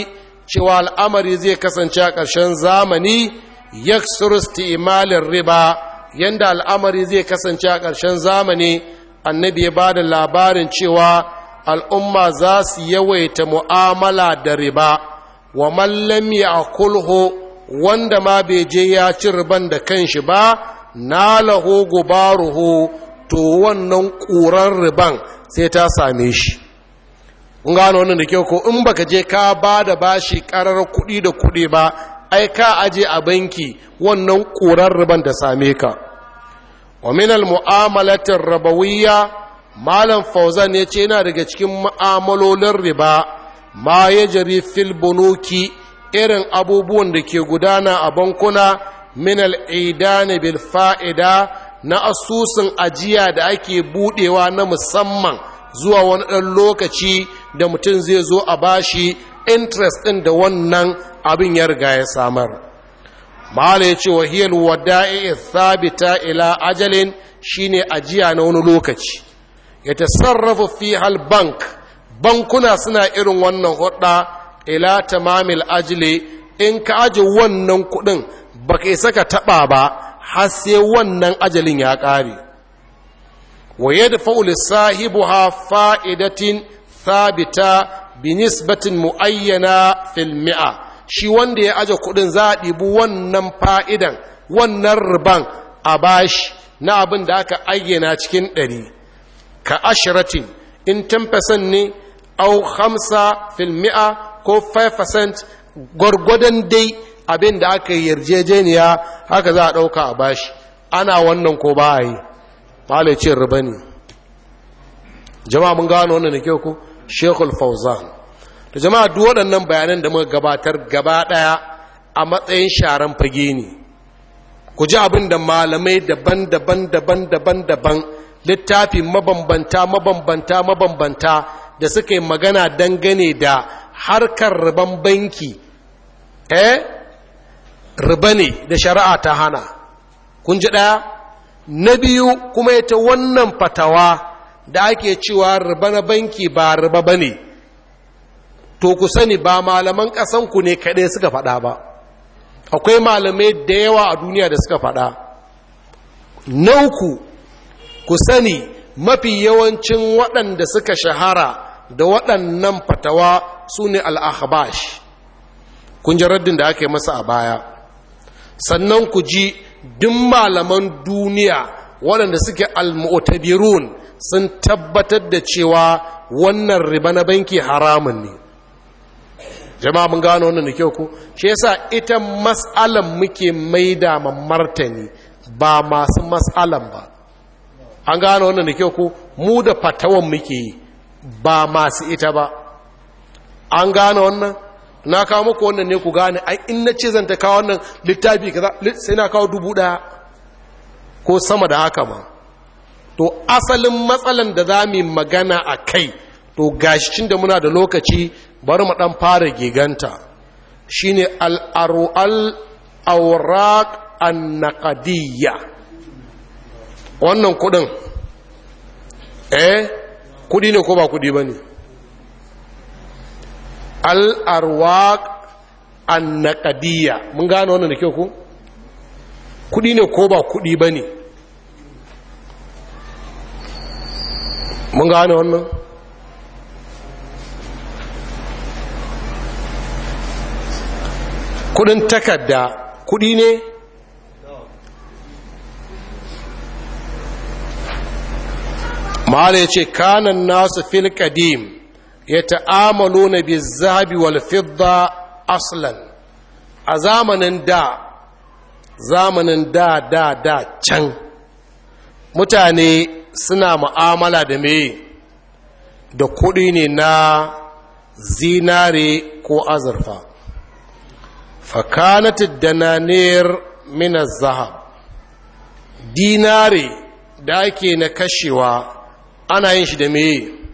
cewa al'amari zai kasance a ƙarshen zamani yaksuru isti'malin riba, yanda al'amari zai kasance a ƙarshen zamani annabi ya ba da labarin cewa al'umma za su yawaita mu'amala da riba, wa mallam ya kulhu wanda ma bai je ya ci riban da kanshi ba na lahu gubaruhu, to wannan ƙuran riban sai ta same shi. kun gano wannan da kyau ko in baka je ka ba da bashi ƙarar kuɗi da kuɗi ba, ai ka aje a banki wannan ƙurar riban da same ka. wa min al-mu'amalatin rabawiyya, malam fauzan ya ce yana daga cikin mu'amalolin riba ma ya jari fil bunuki, irin abubuwan da ke gudana a bankuna min al-idani bil fa'ida, na asusun ajiya da ake budewa na musamman zuwa wani ɗan lokaci da mutum zai zo a bashi interest ɗin da wannan abin ya riga ya samar. Mala ya ce wahiyar wada'i thabita ila ajalin, shine ajiya na wani lokaci. Ya tasarrafa fi hal bank, bankuna suna irin wannan hudda ila tamamil ajli, in ka aje wannan kudin baka isa ka taba ba har sai wannan ajalin ya kare. wa yadfa'u li sahibiha fa'idatin thabita bi nisbatin muayyana fil mi'a, shi wanda ya aje kudin za a ɗibi wannan fa'idan wannan riban a bashi na abin da aka ayyana cikin ɗari, ka ashiratin in ten percent ne au hamsa fil mi'a ko five percent, gwargwadon dai abin da aka yarjejeniya haka za a ɗauka a bashi. ana wannan ko ba a yi malicin riba ne. jama'a mun gano wannan da kyau ko shekul fauzan da jama'a duk waɗannan bayanan da muka gabatar gaba ɗaya a matsayin sharan fage ne. ku ji abin da malamai daban-daban daban-daban daban littafi mabambanta mabambanta mabambanta da suka yi magana dangane da harkar riban banki, eh riba ne da shari'a ta hana. kun ji ɗaya. na biyu kuma ita wannan fatawa da ake cewa riba na banki ba riba ba ne, to ku sani ba malaman ƙasanku ne kaɗai suka faɗa ba, akwai malamai da yawa a duniya da suka faɗa. na uku ku sani mafi yawancin waɗanda suka shahara da waɗannan fatawa su ne al'ahabash. kun ji raddin da aka yi masa a baya. sannan ku ji duk malaman duniya waɗanda suke al-mu'tabirun sun tabbatar da cewa wannan riba na banki haramun ne. jama'a mun gano wannan da kyau ku, shi yasa ita mas'alan muke maida ma martani ba masu mas'alan ba. an gano wannan da kyau ku, mu da fatawan muke yi ba masu ita ba. an gano wannan, na kawo muku wannan ne ku gane ai in na ce zan ta kawo wannan littafi kaza sai na kawo dubu ɗaya ko sama da haka ma. to asalin matsalan da za mu magana a kai, to gashin da muna da lokaci bari mu dan fara giganta, shine al-awraq an-naqdiyya. wannan kudin eh kudi ne ko ba kudi bane? al-arwaq an-naqdiyya, mun gano wannan da kyau ko? kudi ne ko ba kudi bane? mun gano wannan. kudin takarda kudi ne? ma'ala ya ce kanan nasu fil qadim ya ta'amalu na bi zahabi wal fidda aslan. a zamanin da zamanin da da da can mutane suna mu'amala da me da kudi ne na zinare ko azurfa. fakanatid dananir min az-zahab, dinare da ake na kashewa ana yin shi da me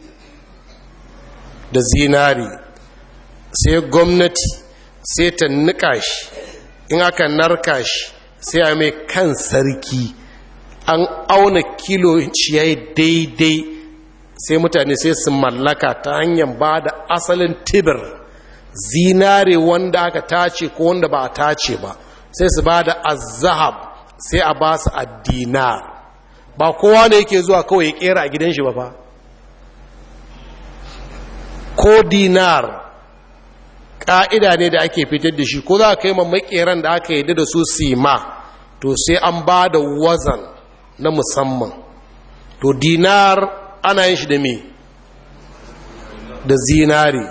da zinari. sai gwamnati sai ta nika shi, in aka narka shi sai a mai kan sarki, an auna kilo ciyayi daidai, sai mutane sai su mallaka ta hanyar ba da asalin tibir zinare wanda aka tace ko wanda ba a tace ba, sai su ba da azahab sai a ba su addinar. ba kowa ne yake zuwa kawai ya kera a gidan shi ba fa. Ko dinar ƙa'ida ne da ake fitar da shi, ko za ka yi mamakeran da aka yi da su sima, to sai an ba da wazan na musamman. To dinar ana yin shi da me? Da zinari.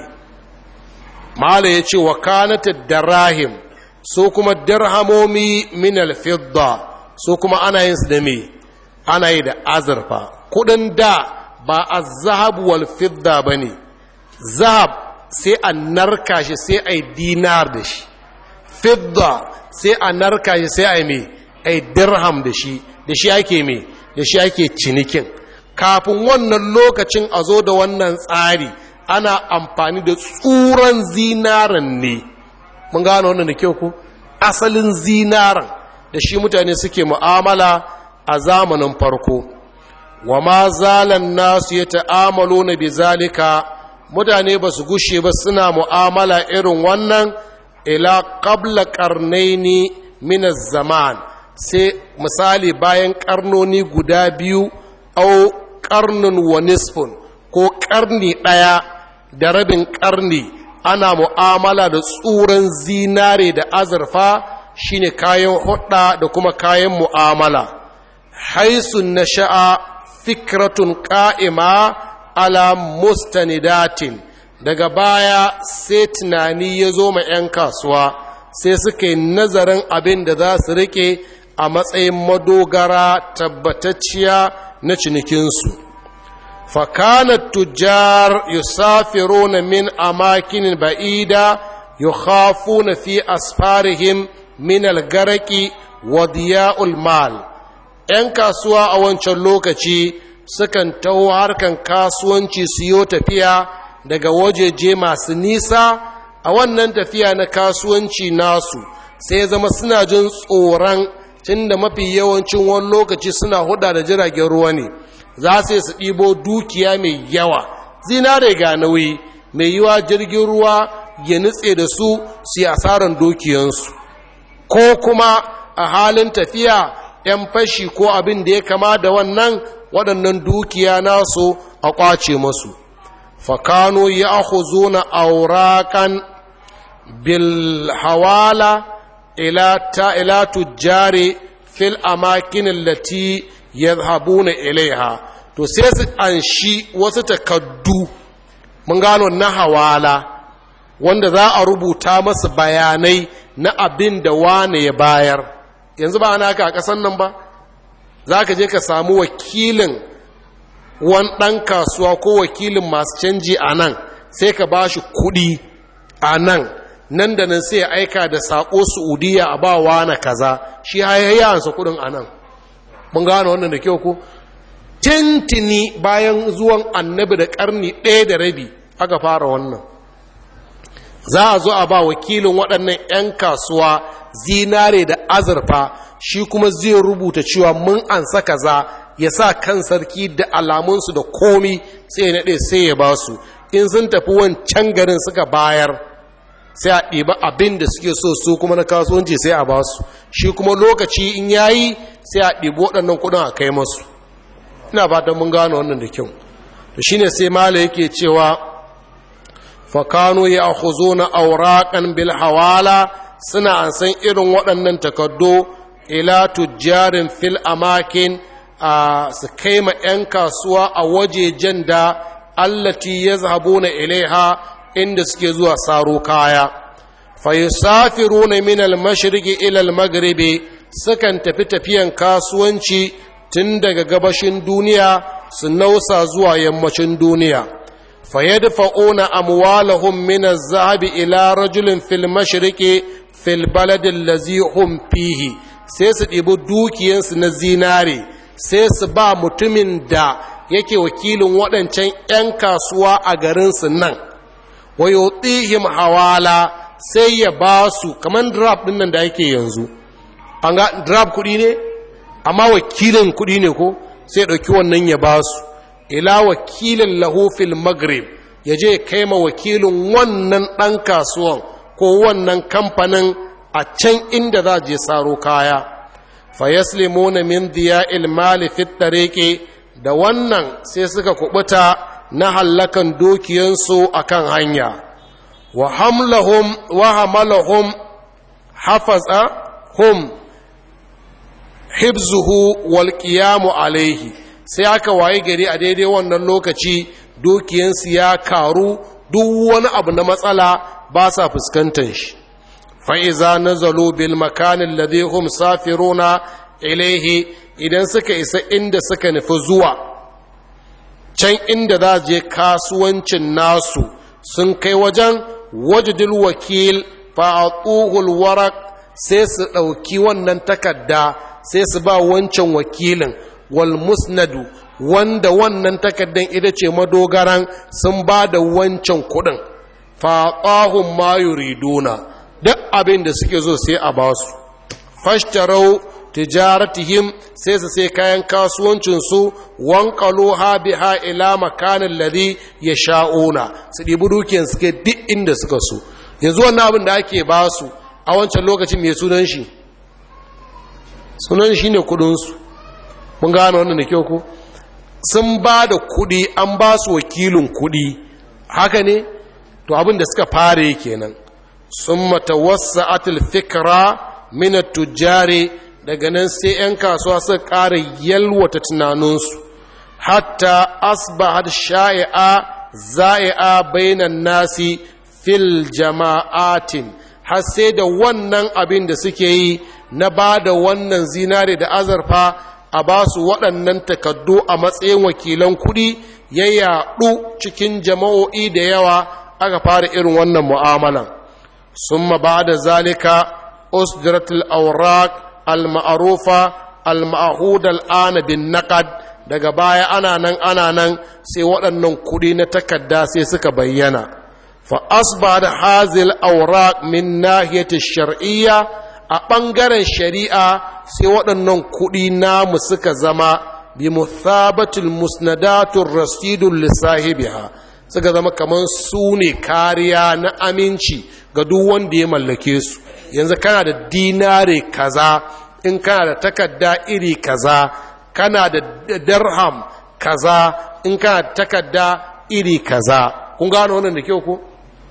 Mala ya ce wa kanatar darahim, so kuma dirhamomi min alfidda, so kuma ana yin su da me? Ana yi da azurfa. Kudin da ba a zahabu wal fidda ba ne, zahab sai a narka shi sai a yi dinar da shi, fidda sai a narka shi sai a yi me? A yi dirham da shi, da shi ake me? Da shi ake cinikin. Kafin wannan lokacin a zo da wannan tsari, ana amfani da tsuran zinaran ne. Mun gano wannan da kyau ku? Asalin zinaran da shi mutane suke mu'amala a zamanin farko. Wa ma zalan nasu ya ta'amalo na bizalika, mutane ba su gushe ba suna mu'amala irin wannan ila qabla qarnaini min zaman, sai misali bayan karnoni guda biyu au karnun wa nisfun, ko karni ɗaya da rabin karni ana mu'amala da tsuran zinare da azurfa, shine kayan hudda da kuma kayan mu'amala. Haisun nasha'a fikratun qa'ima ala mustanidatin, daga baya sai tunani ya zo ma 'yan kasuwa, sai suka yi nazarin abin da za su rike a matsayin madogara tabbatacciya na cinikinsu. Fakanar tujjar yusafiruna min amakinin ba'ida yukhafuna fi asfarihim min algaraki wa diya'ul mal. 'Yan kasuwa a wancan lokaci sukan taho harkan kasuwanci siyo tafiya daga wajeje masu nisa. A wannan tafiya na kasuwanci nasu sai zama suna jin tsoron, tunda mafi yawancin wani lokaci suna huda da jiragen ruwa ne, za su su ɗibo dukiya mai yawa, zinare ga nauyi, mai yiwa jirgin ruwa ya nutse da su su yi asaran dukiyansu, ko kuma a halin tafiya 'yan fashi ko abin da ya kama da wannan, waɗannan dukiya nasu a ƙwace masu. Fakano ya ahu na aurakan bil hawala ila ta ila tujjari fil amakin allati yadhhabuna ilaiha, to sai su anshi wasu takaddu, mun gano na hawala, wanda za a rubuta masa bayanai na abin da wane ya bayar. Yanzu ba ana haka a ƙasan nan ba, za ka je ka samu wakilin wani ɗan kasuwa ko wakilin masu canji a nan, sai ka ba shi kuɗi a nan, nan da nan sai ya aika da saƙo Saudiya a ba wa na kaza, shi hayayyansa kuɗin a nan. Mun gano wannan da kyau ko? Tintini bayan zuwan annabi da ƙarni ɗaya da rabi aka fara wannan. Za a zo a ba wakilin waɗannan 'yan kasuwa zinare da azurfa, shi kuma zai rubuta cewa mun ansa kaza, ya sa kan sarki da alamunsu da komi, sai ya naɗe sai ya ba su. In sun tafi wancan garin suka bayar, sai a ɗiba abin da suke so su kuma na kasuwanci sai a ba su, shi kuma lokaci in yayi sai a ɗibi waɗannan kuɗin a kai masu. Ina fatan mun gano wannan da kyau. To shine sai mala yake cewa fakanu ya akhuzuna awraqan bil hawala, suna an san irin waɗannan takardu ila tujjarin fil amakin, a su kai ma 'yan kasuwa a wajejen da allati yazhabuna ilaiha, inda suke zuwa saro kaya. Fa yusafiruna min al-mashriqi ila al-maghribi, sukan tafi tafiyan kasuwanci tun daga gabashin duniya su nausa zuwa yammacin duniya. Fa yadfa'una amwalahum min az-zahabi ila rajulin fil mashriqi fil balad allazi hum fihi, sai su ɗibi dukiyansu na zinare sai su ba mutumin da yake wakilin waɗancan 'yan kasuwa a garinsu nan. Wa yutihim hawala, sai ya ba su kaman draft din nan da yake yanzu. An ga draft kuɗi ne, amma wakilin kuɗi ne ko, sai ɗauki wannan ya ba su ila wakilin lahu fil maghrib, ya je kai ma wakilin wannan ɗan kasuwan ko wannan kamfanin a can inda za je saro kaya fa yaslimuna min diya'il mali fi tariqi da wannan sai suka kubuta na hallakan dukiyansu akan hanya wa hamlahum wa hamalahum hafaza hum hibzuhu wal qiyamu alaihi sai aka waye gari a daidai wannan lokaci dukiyansu ya karu duk wani abu na matsala ba sa fuskantar shi fa iza nazalu bil makanin ladhi hum safiruna ilaihi idan suka isa inda suka nufi zuwa can inda za je kasuwancin nasu sun kai wajen wajidul wakil fa'atuhul waraq sai su ɗauki wannan takarda sai su ba wancan wakilin wal musnadu wanda wannan takardan ita ce madogaran sun ba da wancan kuɗin fa'atahum ma yuriduna duk abin da suke zo sai a ba su fashtarau tijaratihim sai su sai kayan kasuwancinsu wankalo ha biha ila makanin ladhi yasha'una su ɗibi dukiyar suke duk inda suka so yanzu wannan abin da ake ba su a wancan lokacin mai sunan shi sunan shi ne kudinsu mun gane wannan da kyau ko sun ba da kudi an ba su wakilin kudi haka ne to abin da suka fare kenan sun matawassa'atul fikra min at-tujari daga nan sai 'yan kasuwa suka ƙara yalwata tunaninsu hatta asbahat sha'i'a za'i'a bainan nasi fil jama'atin har sai da wannan abin da suke yi na ba da wannan zinare da azurfa a ba su waɗannan takaddu a matsayin wakilan kuɗi ya yaɗu cikin jama'o'i da yawa aka fara irin wannan mu'amalan summa ba da zalika usdiratul awraq al-ma'rufa al-ma'hud al-ana bin naqad daga baya ana nan ana nan sai waɗannan kuɗi na takarda sai suka bayyana fa asbada hazil awraq min nahiyati shar'iyya a ɓangaren shari'a sai waɗannan kuɗi namu suka zama bi muthabatul musnadatur rasidul lisahibiha suka zama kamar su ne kariya na aminci ga duk wanda ya mallake su yanzu kana da dinare kaza in kana da takarda iri kaza kana da dirham kaza in kana da takarda iri kaza kun gano wannan da kyau ko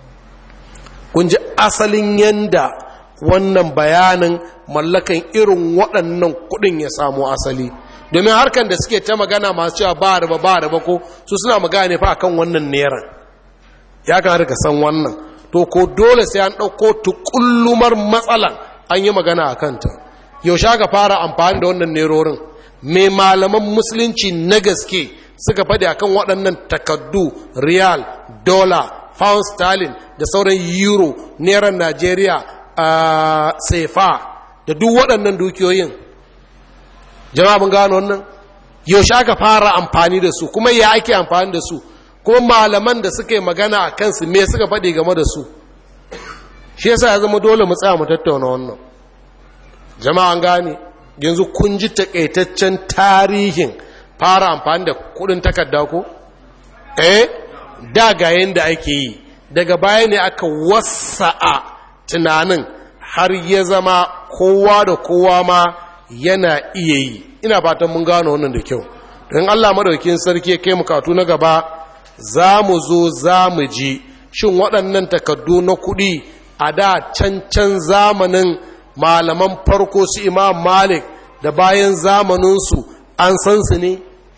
kun ji asalin yanda wannan bayanin mallakan irin waɗannan kuɗin ya samu asali domin harkar da suke ta magana masu cewa ba riba ba riba ko su suna magana ne fa akan wannan neran ya kan ka san wannan to ko dole sai an ɗauko tukullumar matsalan an yi magana a kanta yaushe aka fara amfani da wannan nerorin mai malaman musulunci na gaske suka faɗi akan waɗannan takaddu riyal dollar pound sterling da sauran euro neran najeriya a sefa da duk waɗannan dukiyoyin jama'a mun gano wannan yaushe aka fara amfani da su kuma ya ake amfani da su kuma malaman da suka yi magana a kansu me suka faɗi game da su shi yasa ya zama dole mu tsaya mu tattauna wannan jama'a an gane yanzu kun ji takaitaccen tarihin fara amfani da kuɗin takarda ko eh da ga yanda ake yi daga baya ne aka wasa'a tunanin har ya zama kowa da kowa ma yana iya yi ina fatan mun gano wannan da kyau don Allah madaukakin sarki ya kai mu katu na gaba za mu zo za mu ji shin waɗannan takardu na kuɗi a da cancan zamanin malaman farko su Imam Malik da bayan zamaninsu an san su ne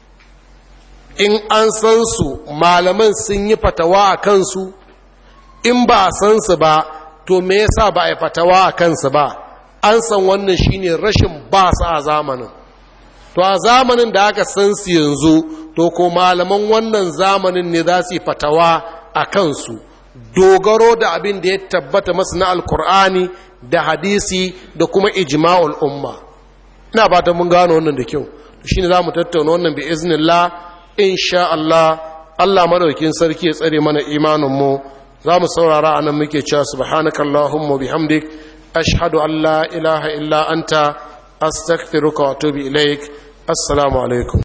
in an san su malaman sun yi fatawa a kansu in ba a san su ba to me yasa ba a yi fatawa a kansu ba an san wannan shine rashin ba su a zamanin to a zamanin da aka san su yanzu to ko malaman wannan zamanin ne za su yi fatawa a kansu dogaro da abin da ya tabbata masu na alkur'ani da hadisi da kuma ijma'ul umma ina ba ta mun gano wannan da kyau shine za mu tattauna wannan bi iznillah insha Allah Allah madaukakin sarki ya tsare mana imanin mu za mu saurara a nan muke cewa subhanaka allahumma bihamdik ashhadu an la ilaha illa anta astaghfiruka wa atubu ilaik assalamu alaikum